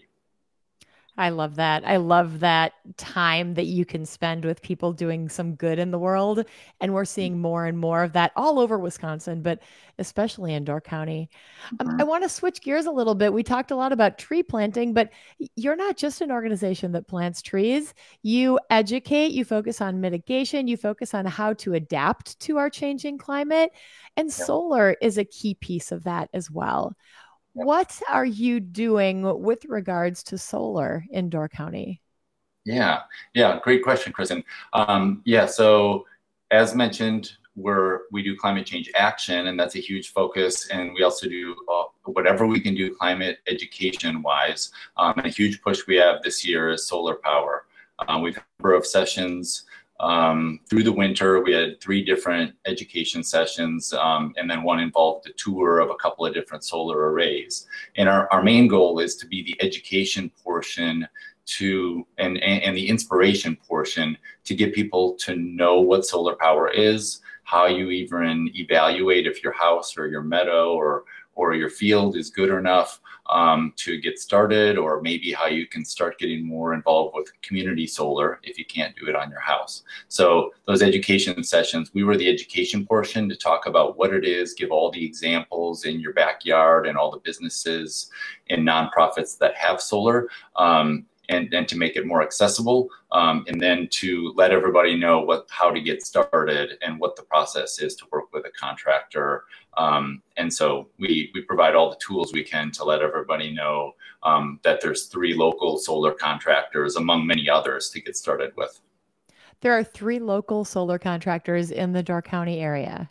I love that. I love that time that you can spend with people doing some good in the world. And we're seeing more and more of that all over Wisconsin, but especially in Door County. Um, I want to switch gears a little bit. We talked a lot about tree planting, but you're not just an organization that plants trees. You educate, you focus on mitigation, you focus on how to adapt to our changing climate. And yeah. solar is a key piece of that as well. What are you doing with regards to solar in Door County? Yeah, yeah, great question, Kristen. Um, yeah, so as mentioned, we're we do climate change action, and that's a huge focus. And we also do uh, whatever we can do climate education wise. Um, and a huge push we have this year is solar power. Um, we've had a number of sessions. Um, through the winter, we had three different education sessions, um, and then one involved a tour of a couple of different solar arrays. And our, our main goal is to be the education portion to and, and, and the inspiration portion to get people to know what solar power is, how you even evaluate if your house or your meadow or or your field is good enough um, to get started, or maybe how you can start getting more involved with community solar if you can't do it on your house. So those education sessions, we were the education portion to talk about what it is, give all the examples in your backyard and all the businesses and nonprofits that have solar. Um, And, and to make it more accessible, um, and then to let everybody know what how to get started and what the process is to work with a contractor. Um, and so we we provide all the tools we can to let everybody know um, that there's three local solar contractors among many others to get started with. There are three local solar contractors in the Door County area.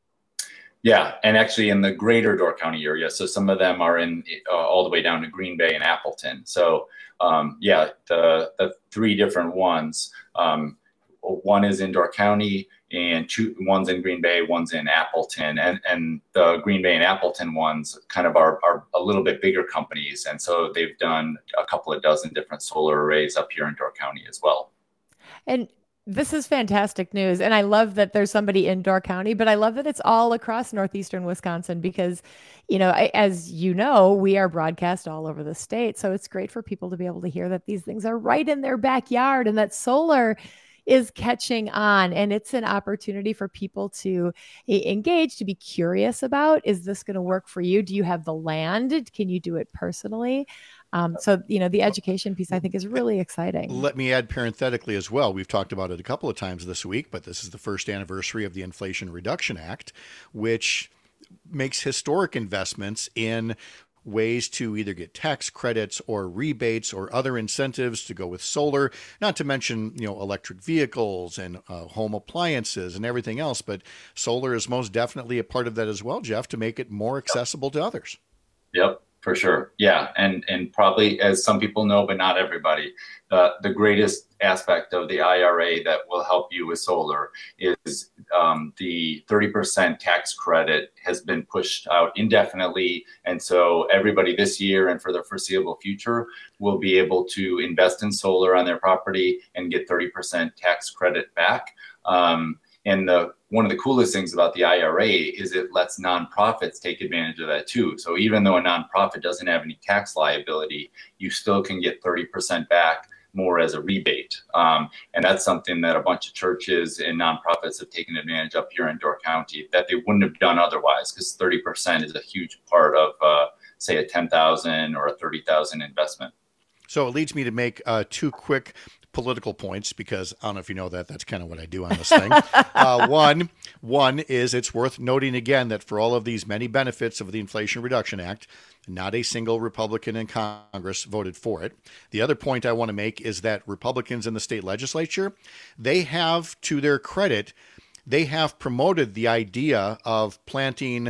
Yeah, and actually in the greater Door County area. So some of them are in uh, all the way down to Green Bay and Appleton. So um, yeah, the the three different ones. Um, one is in Door County, and two, one's in Green Bay, one's in Appleton, and and the Green Bay and Appleton ones kind of are are a little bit bigger companies, and so they've done a couple of dozen different solar arrays up here in Door County as well. And this is fantastic news. And I love that there's somebody in Door County, but I love that it's all across northeastern Wisconsin because, you know, I, as you know, we are broadcast all over the state. So it's great for people to be able to hear that these things are right in their backyard and that solar is catching on. And it's an opportunity for people to engage, to be curious about, is this going to work for you? Do you have the land? Can you do it personally? Um, so, you know, the education piece, I think, is really exciting. Let me add parenthetically as well. We've talked about it a couple of times this week, but this is the first anniversary of the Inflation Reduction Act, which makes historic investments in ways to either get tax credits or rebates or other incentives to go with solar, not to mention, you know, electric vehicles and uh, home appliances and everything else. But solar is most definitely a part of that as well, Jeff, to make it more accessible to others. Yep. For sure. Yeah. And and probably, as some people know, but not everybody, uh, the greatest aspect of the I R A that will help you with solar is um, the thirty percent tax credit has been pushed out indefinitely. And so everybody this year and for the foreseeable future will be able to invest in solar on their property and get thirty percent tax credit back. Um, And the one of the coolest things about the I R A is it lets nonprofits take advantage of that too. So even though a nonprofit doesn't have any tax liability, you still can get thirty percent back more as a rebate. Um, and that's something that a bunch of churches and nonprofits have taken advantage of here in Door County that they wouldn't have done otherwise, because thirty percent is a huge part of, uh, say, a ten thousand or a thirty thousand investment. So it leads me to make uh, two quick political points, because I don't know if you know that, that's kind of what I do on this thing. uh, one, one is it's worth noting again that for all of these many benefits of the Inflation Reduction Act, not a single Republican in Congress voted for it. The other point I want to make is that Republicans in the state legislature, they have, to their credit, they have promoted the idea of planting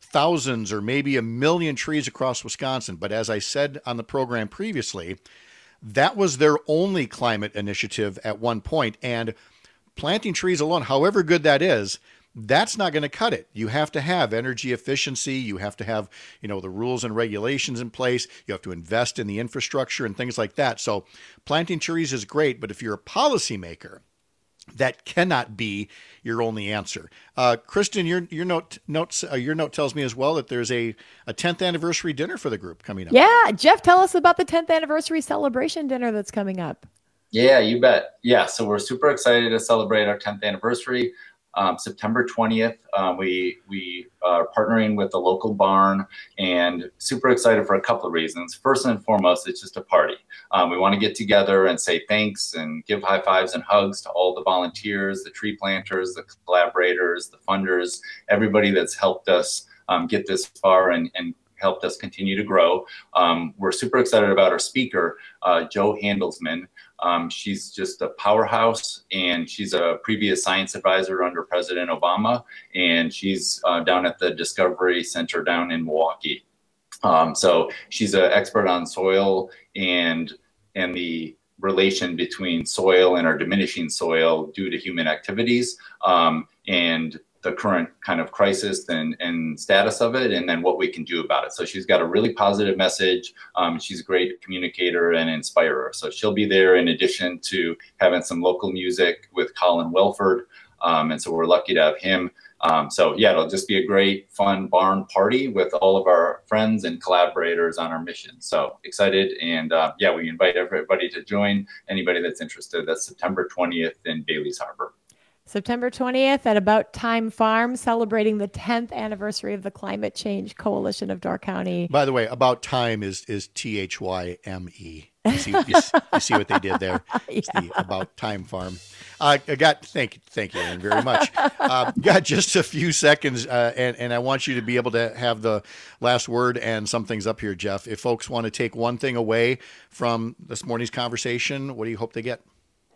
thousands or maybe a million trees across Wisconsin. But as I said on the program previously, that was their only climate initiative at one point. And planting trees alone, however good that is, that's not going to cut it. You have to have energy efficiency. You have to have, you know, the rules and regulations in place. You have to invest in the infrastructure and things like that. So planting trees is great, but if you're a policymaker, that cannot be your only answer. Uh, Kristen, your your note notes uh, your note tells me as well that there's a a tenth anniversary dinner for the group coming up. Yeah, Jeff, tell us about the tenth anniversary celebration dinner that's coming up. Yeah, you bet. Yeah, so we're super excited to celebrate our tenth anniversary. Um, September twentieth, um, we we are partnering with the local barn, and super excited for a couple of reasons. First and foremost, it's just a party. Um, we want to get together and say thanks and give high fives and hugs to all the volunteers, the tree planters, the collaborators, the funders, everybody that's helped us um, get this far and, and helped us continue to grow. Um, we're super excited about our speaker, uh, Jo Handelsman. Um, she's just a powerhouse, and she's a previous science advisor under President Obama, and she's uh, down at the Discovery Center down in Milwaukee. Um, so she's an expert on soil and and the relation between soil and our diminishing soil due to human activities, um, and the current kind of crisis and, and status of it, and then what we can do about it. So she's got a really positive message. Um, she's a great communicator and inspirer. So she'll be there in addition to having some local music with Colin Welford. Um, and so we're lucky to have him. Um, so yeah, it'll just be a great, fun barn party with all of our friends and collaborators on our mission. So excited. And uh, yeah, we invite everybody to join, anybody that's interested. That's September twentieth in Bailey's Harbor. September twentieth at About Time Farm, celebrating the tenth anniversary of the Climate Change Coalition of Door County. By the way, About Time is is T H Y M E. You see, you, you see what they did there? It's yeah. the About Time Farm. Uh, I got thank thank you, Aaron, very much. Uh, got just a few seconds, uh, and and I want you to be able to have the last word and some things up here, Jeff. If folks want to take one thing away from this morning's conversation, what do you hope they get?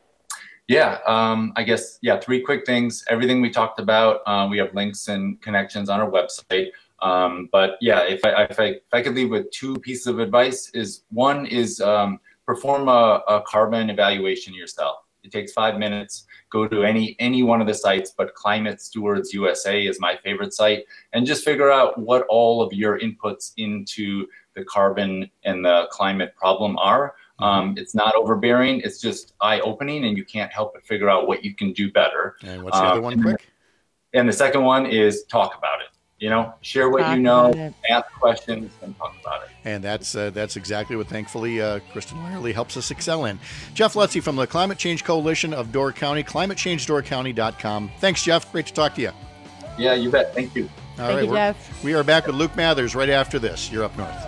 Yeah, um, I guess, yeah, three quick things. Everything we talked about, um, we have links and connections on our website. Um, but yeah, if I, if I if I could leave with two pieces of advice, is one is um, perform a, a carbon evaluation yourself. It takes five minutes. Go to any any one of the sites, but Climate Stewards U S A is my favorite site, and just figure out what all of your inputs into the carbon and the climate problem are. Um, it's not overbearing. It's just eye-opening, and you can't help but figure out what you can do better. And what's the um, other one, quick? And the second one is talk about it. You know, share what talk you know, ask questions, and talk about it. And that's uh, that's exactly what, thankfully, uh, Kristen Lyerly helps us excel in. Jeff Lutze from the Climate Change Coalition of Door County, climate change door county dot com. Thanks, Jeff. Great to talk to you. Yeah, you bet. Thank you. All Thank right, you, Jeff. We are back with Luke Mathers right after this. You're up north.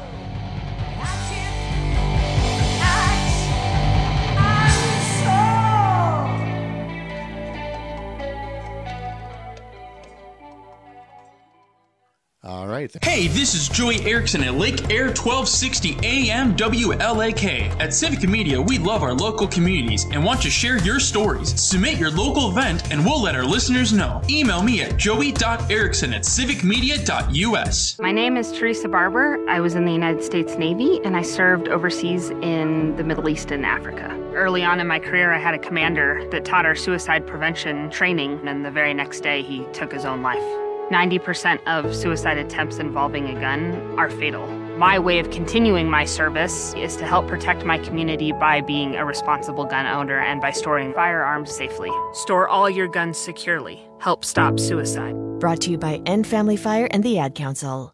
All right. Hey, this is Joey Erickson at Lake Air twelve sixty A M W L A K. At Civic Media, we love our local communities and want to share your stories. Submit your local event and we'll let our listeners know. Email me at joey dot erickson at civic media dot u s. My name is Teresa Barber. I was in the United States Navy and I served overseas in the Middle East and Africa. Early on in my career, I had a commander that taught our suicide prevention training, and the very next day he took his own life. ninety percent of suicide attempts involving a gun are fatal. My way of continuing my service is to help protect my community by being a responsible gun owner and by storing firearms safely. Store all your guns securely. Help stop suicide. Brought to you by End Family Fire and the Ad Council.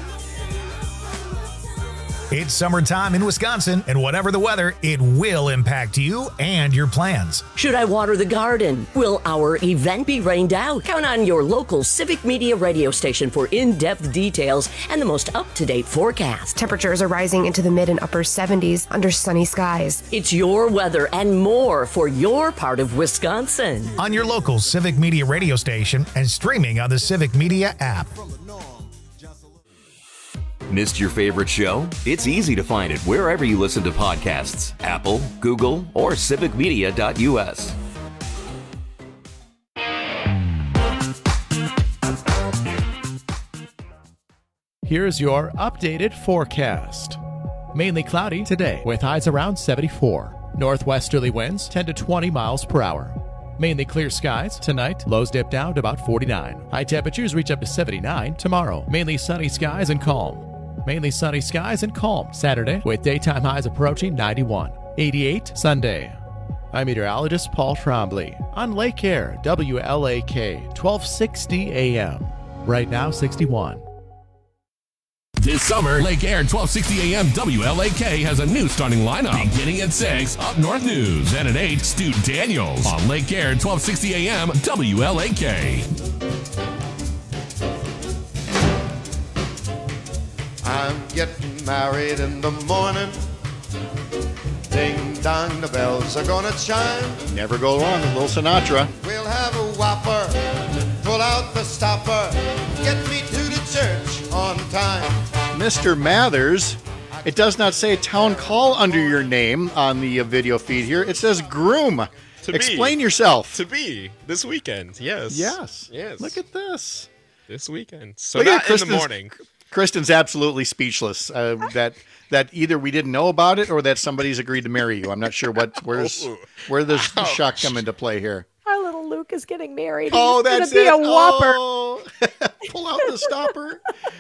It's summertime in Wisconsin, and whatever the weather, it will impact you and your plans. Should I water the garden? Will our event be rained out? Count on your local Civic Media radio station for in-depth details and the most up-to-date forecast. Temperatures are rising into the mid and upper seventies under sunny skies. It's your weather and more for your part of Wisconsin. On your local Civic Media radio station and streaming on the Civic Media app. Missed your favorite show? It's easy to find it wherever you listen to podcasts. Apple, Google, or civic media dot u s. Here's your updated forecast. Mainly cloudy today with highs around seventy-four. Northwesterly winds ten to twenty miles per hour. Mainly clear skies tonight. Lows dip down to about forty-nine. High temperatures reach up to seventy-nine tomorrow. Mainly sunny skies and calm. Mainly sunny skies and calm Saturday with daytime highs approaching ninety-one. eighty-eight Sunday. I'm meteorologist Paul Trombley on Lake Air, W L A K, twelve sixty A M. Right now, sixty-one. This summer, Lake Air twelve sixty A M W L A K has a new starting lineup. Beginning at six, Up North News. And at eight, Stu Daniels on Lake Air twelve sixty A M W L A K. I'm getting married in the morning. Ding dong, the bells are gonna chime. Never go wrong with Little Sinatra. We'll have a whopper, pull out the stopper, get me to the church on time. Mister Mathers, it does not say town call under your name on the uh, video feed here. It says groom. To Explain be. yourself. To be this weekend, yes. Yes. Yes. Look at this. This weekend. So Look at not in the Kristen's- morning. Kristen's absolutely speechless. Uh, that that either we didn't know about it or that somebody's agreed to marry you. I'm not sure what where's where does the shock come into play here. Our little Luke is getting married. Oh, He's that's gonna be it. a whopper. Oh. Pull out the stopper.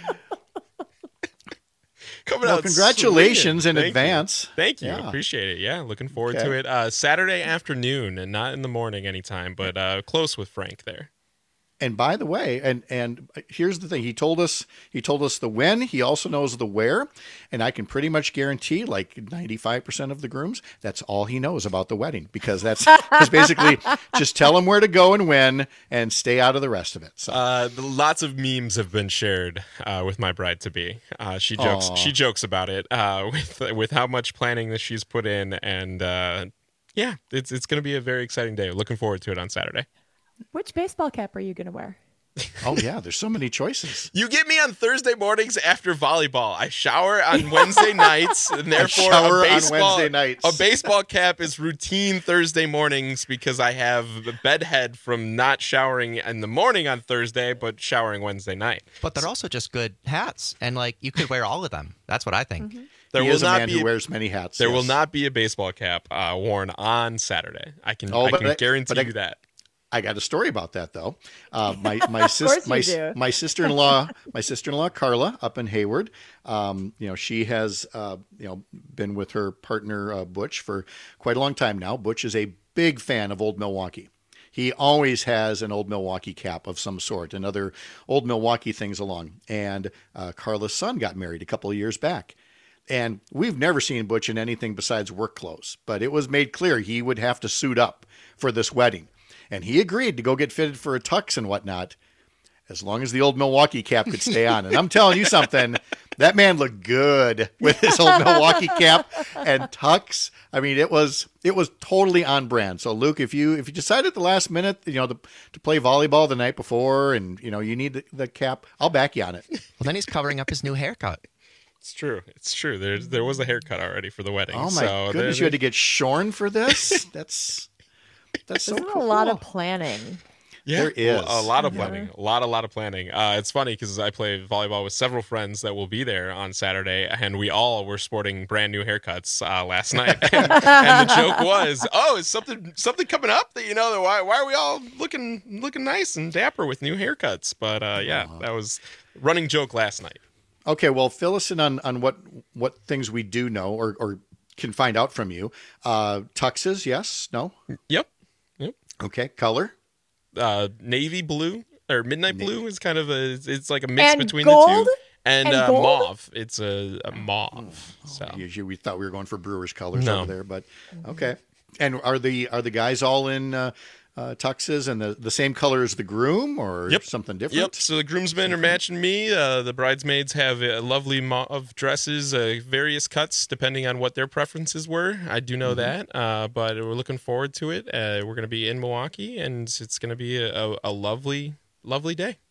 Coming Well, out congratulations swinging. in Thank advance. You. Thank you. Yeah. Appreciate it. Yeah, looking forward Okay. to it. Uh, Saturday afternoon, and not in the morning anytime, but uh, close with Frank there. And by the way, and and here's the thing: he told us he told us the when. He also knows the where, and I can pretty much guarantee, like ninety-five percent of the grooms, that's all he knows about the wedding, because that's, that's basically just tell him where to go and when, and stay out of the rest of it. So. Uh, lots of memes have been shared uh, with my bride to be. Uh, she jokes. Aw. She jokes about it uh, with with how much planning that she's put in, and uh, yeah, it's it's going to be a very exciting day. Looking forward to it on Saturday. Which baseball cap are you going to wear? Oh yeah, there's so many choices. You get me on Thursday mornings after volleyball. I shower on Wednesday nights, and therefore shower on a baseball Wednesday nights. a baseball cap is routine Thursday mornings because I have a bedhead from not showering in the morning on Thursday, but showering Wednesday night. But they're also just good hats, and like you could wear all of them. That's what I think. Mm-hmm. There he will is a not man be who wears many hats. There yes. will not be a baseball cap uh, worn on Saturday. I can Oh, I but can I- guarantee but I- you that. I got a story about that though. Uh, my my Of sis, course my you do. my sister in law, my sister in law Carla up in Hayward. Um, you know, she has uh, you know been with her partner uh, Butch for quite a long time now. Butch is a big fan of Old Milwaukee. He always has an Old Milwaukee cap of some sort and other Old Milwaukee things along. And uh, Carla's son got married a couple of years back. And we've never seen Butch in anything besides work clothes, but it was made clear he would have to suit up for this wedding. And he agreed to go get fitted for a tux and whatnot, as long as the Old Milwaukee cap could stay on. And I'm telling you something, that man looked good with his Old Milwaukee cap and tux. I mean, it was it was totally on brand. So Luke, if you if you decide at the last minute, you know, to, to play volleyball the night before, and you know you need the, the cap, I'll back you on it. Well, then he's covering up his new haircut. It's true. It's true. There's there was a haircut already for the wedding. Oh my so goodness, there- you had to get shorn for this? That's that's so This is cool. a lot of planning. Yeah, There is. a lot of Yeah. planning, a lot, a lot of planning. Uh, it's funny because I play volleyball with several friends that will be there on Saturday, and we all were sporting brand new haircuts uh, last night. and, and the joke was, "Oh, is something something coming up that you know? Why why are we all looking looking nice and dapper with new haircuts?" But uh, yeah, that was running joke last night. Okay, well, fill us in on, on what what things we do know or, or can find out from you. Uh, tuxes, yes, no? Yep. Yep. Okay, color? Uh, navy blue or midnight blue is kind of a it's like a mix And between gold? the two. And, And uh, gold? mauve. It's a, a mauve. So Usually we thought we were going for Brewers colors No. over there, but okay. And are the are the guys all in uh, uh, tuxes and the, the same color as the groom, or Yep. something different? Yep. So the groomsmen are matching me. Uh, the bridesmaids have a lovely mauve dresses, uh, various cuts depending on what their preferences were. I do know that, uh, but we're looking forward to it. Uh, we're going to be in Milwaukee, and it's going to be a, a, a lovely, lovely day.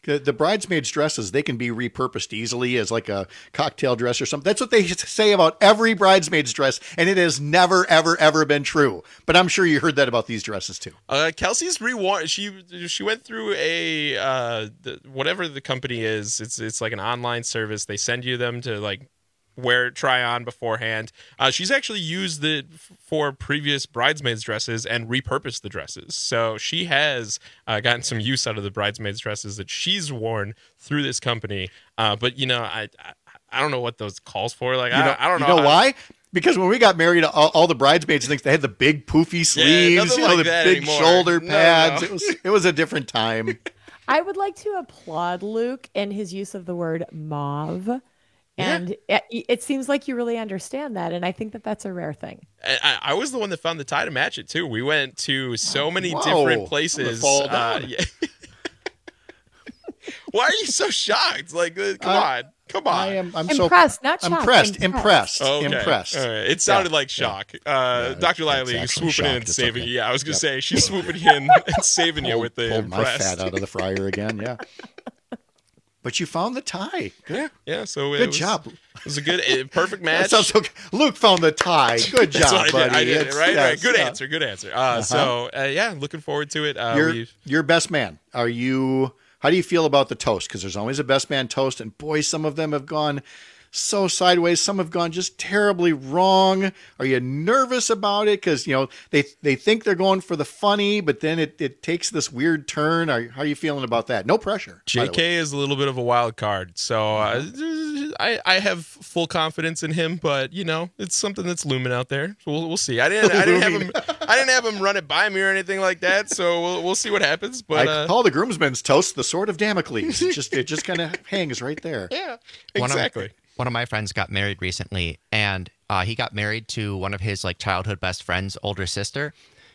The, the bridesmaids' dresses, they can be repurposed easily as like a cocktail dress or something. That's what they say about every bridesmaid's dress, and it has never, ever, ever been true. But I'm sure you heard that about these dresses too. Uh, Kelsey's reworn. She she went through a uh, the, whatever the company is. It's it's like an online service. They send you them to like wear try on beforehand. Uh, she's actually used it for previous bridesmaids dresses and repurposed the dresses. So she has uh, gotten some use out of the bridesmaids dresses that she's worn through this company. Uh, but you know, I, I I don't know what those calls for. Like You know, I, I don't know. You know how- why? Because when we got married, all, all the bridesmaids and things, they had the big poofy sleeves, nothing you know, like the that big anymore. shoulder No, pads. no. It was it was a different time. I would like to applaud Luke in his use of the word mauve. And it, it seems like you really understand that. And I think that that's a rare thing. I, I was the one that found the tie to match it too. We went to so many Whoa. different I'm places. gonna fall Uh, down. yeah. Why are you so shocked? Like, uh, come Uh, on, come on. I am. I'm Impressed, so not shocked, impressed. impressed. Impressed. Okay. Impressed. All right. It sounded Yeah. like shock. Uh, Doctor Lively it's actually swooping in shocked. and It's saving okay. you. Yeah, I was gonna Yep. say she's swooping in and saving you Pulled- with the pulled my impressed. fat out of the fryer again. Yeah. But you found the tie. Good. Yeah, yeah. So it Good was, job. It was a good, uh, perfect match. That sounds so. Luke found the tie. Good That's job, what I did. buddy. I did it, It's- right, yes, right. Good yeah. answer. Good answer. Uh, Uh-huh. So uh, yeah, looking forward to it. Uh, Your we've, your best man. Are you? How do you feel about the toast? Because there's always a best man toast, and boy, some of them have gone so sideways. Some have gone just terribly wrong. Are you nervous about it? Because you know they they think they're going for the funny, but then it, it takes this weird turn. Are, how are you feeling about that? No pressure. by the J K is a little bit of a wild card, so uh, I I have full confidence in him. But you know, it's something that's looming out there. So we'll we'll see. I didn't I didn't have him I didn't have him run it by me or anything like that. So we'll we'll see what happens. But I uh, call the groomsman's toast the sword of Damocles. It just it just kind of hangs right there. Yeah, One of- exactly. One of my friends got married recently, and uh, he got married to one of his like childhood best friend's older sister,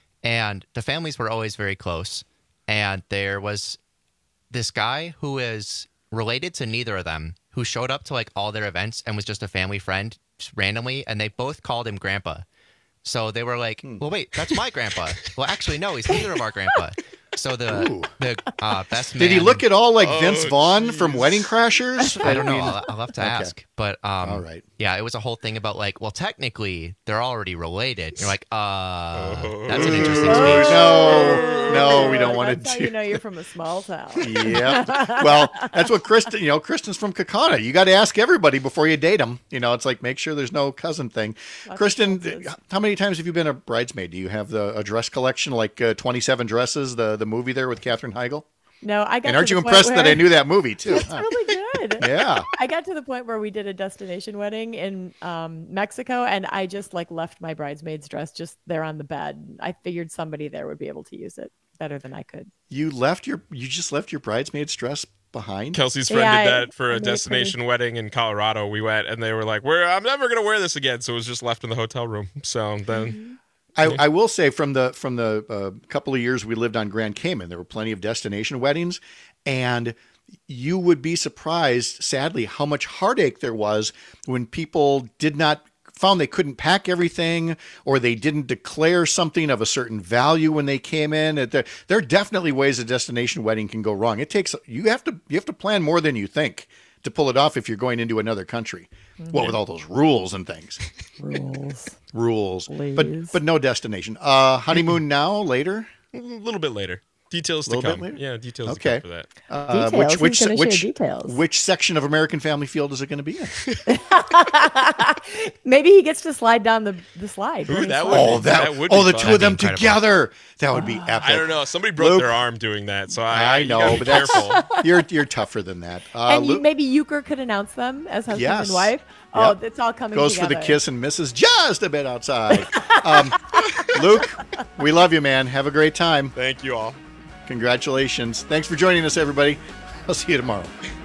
and the families were always very close. And there was this guy who is related to neither of them, who showed up to like all their events and was just a family friend just randomly, and they both called him Grandpa. So they were like, "Well, wait, that's my grandpa." Well, actually, no, he's neither of our grandpa. So the Ooh. the uh, best man. Did he look at all like Oh, Vince Vaughn from Wedding Crashers? I don't know. mean- I'll, I'll have to Okay. ask. But um, All right. yeah, it was a whole thing about like, well, technically they're already related. You're like, uh, that's an interesting Oh, speech. no, no, we don't want That's to how do. you know you're from a small town. Yep. Well, that's what Kristen, you know, Kristen's from Kakana. You got to ask everybody before you date them. You know, it's like make sure there's no cousin thing. Lots of Kristen, chances. how many times have you been a bridesmaid? Do you have the a dress collection like uh, twenty-seven Dresses, the the movie there with Katherine Heigl? No, I got. And to aren't the you point impressed that where- I knew that movie too? It's huh? really good. Yeah. I got to the point where we did a destination wedding in um, Mexico, and I just like left my bridesmaid's dress just there on the bed. I figured somebody there would be able to use it better than I could. You left your you just left your bridesmaid's dress behind? Kelsey's friend Yeah, did I- that for I a made it destination wedding in Colorado. We went and they were like, "We're I'm never gonna wear this again." So it was just left in the hotel room. So then. I, I will say from the from the uh, couple of years we lived on Grand Cayman, there were plenty of destination weddings, and you would be surprised, sadly, how much heartache there was when people did not found they couldn't pack everything, or they didn't declare something of a certain value when they came in. There, there are definitely ways a destination wedding can go wrong. It takes you have to you have to plan more than you think to pull it off if you're going into another country. Mm-hmm. Well, with all those rules and things. Rules. rules. Please. But but no destination. Uh, honeymoon now, later? A little bit later. Details to Little bit come. later? Yeah, details Okay. to come for that. Uh, Details? which Who's which gonna share which details? which section of American Family Field is it going to be in? Maybe he gets to slide down the, the slide. Ooh, when he that slides. would- Oh, that, that would oh, be the fun. two of them That'd be incredible. together. That would be epic. I don't know. Somebody broke Luke- their arm doing that, so I, I know, you gotta be but that's careful. you're you're tougher than that. Uh, and you, Luke maybe Euchre could announce them as husband Yes. and wife. Oh, Yep. it's all coming goes together. for the kiss and misses just a bit outside. um, Luke, we love you, man. Have a great time. Thank you all. Congratulations. Thanks for joining us, everybody. I'll see you tomorrow.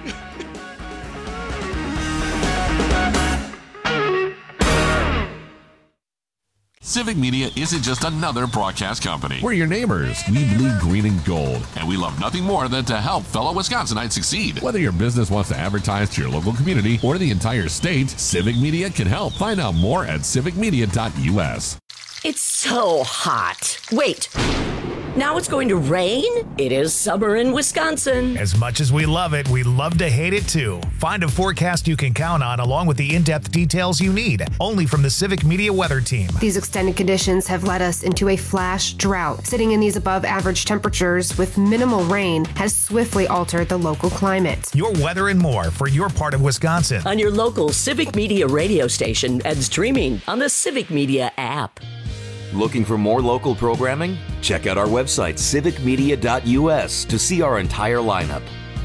Civic Media isn't just another broadcast company. We're your neighbors. We bleed green and gold, and we love nothing more than to help fellow Wisconsinites succeed. Whether your business wants to advertise to your local community or the entire state, Civic Media can help. Find out more at civic media dot U S. It's so hot. Wait, Now it's going to rain? It is summer in Wisconsin. As much as we love it, we love to hate it too. Find a forecast you can count on along with the in-depth details you need, only from the Civic Media Weather Team. These extended conditions have led us into a flash drought. Sitting in these above average temperatures with minimal rain has swiftly altered the local climate. Your weather and more for your part of Wisconsin. On your local Civic Media radio station and streaming on the Civic Media app. Looking for more local programming? Check out our website, civic media dot u s, to see our entire lineup.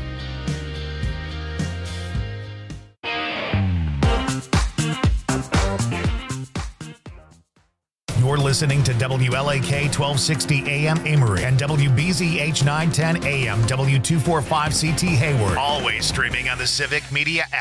You're listening to W L A K twelve sixty A M Amory and W B Z H nine ten A M W two forty-five C T Hayward. Always streaming on the Civic Media app.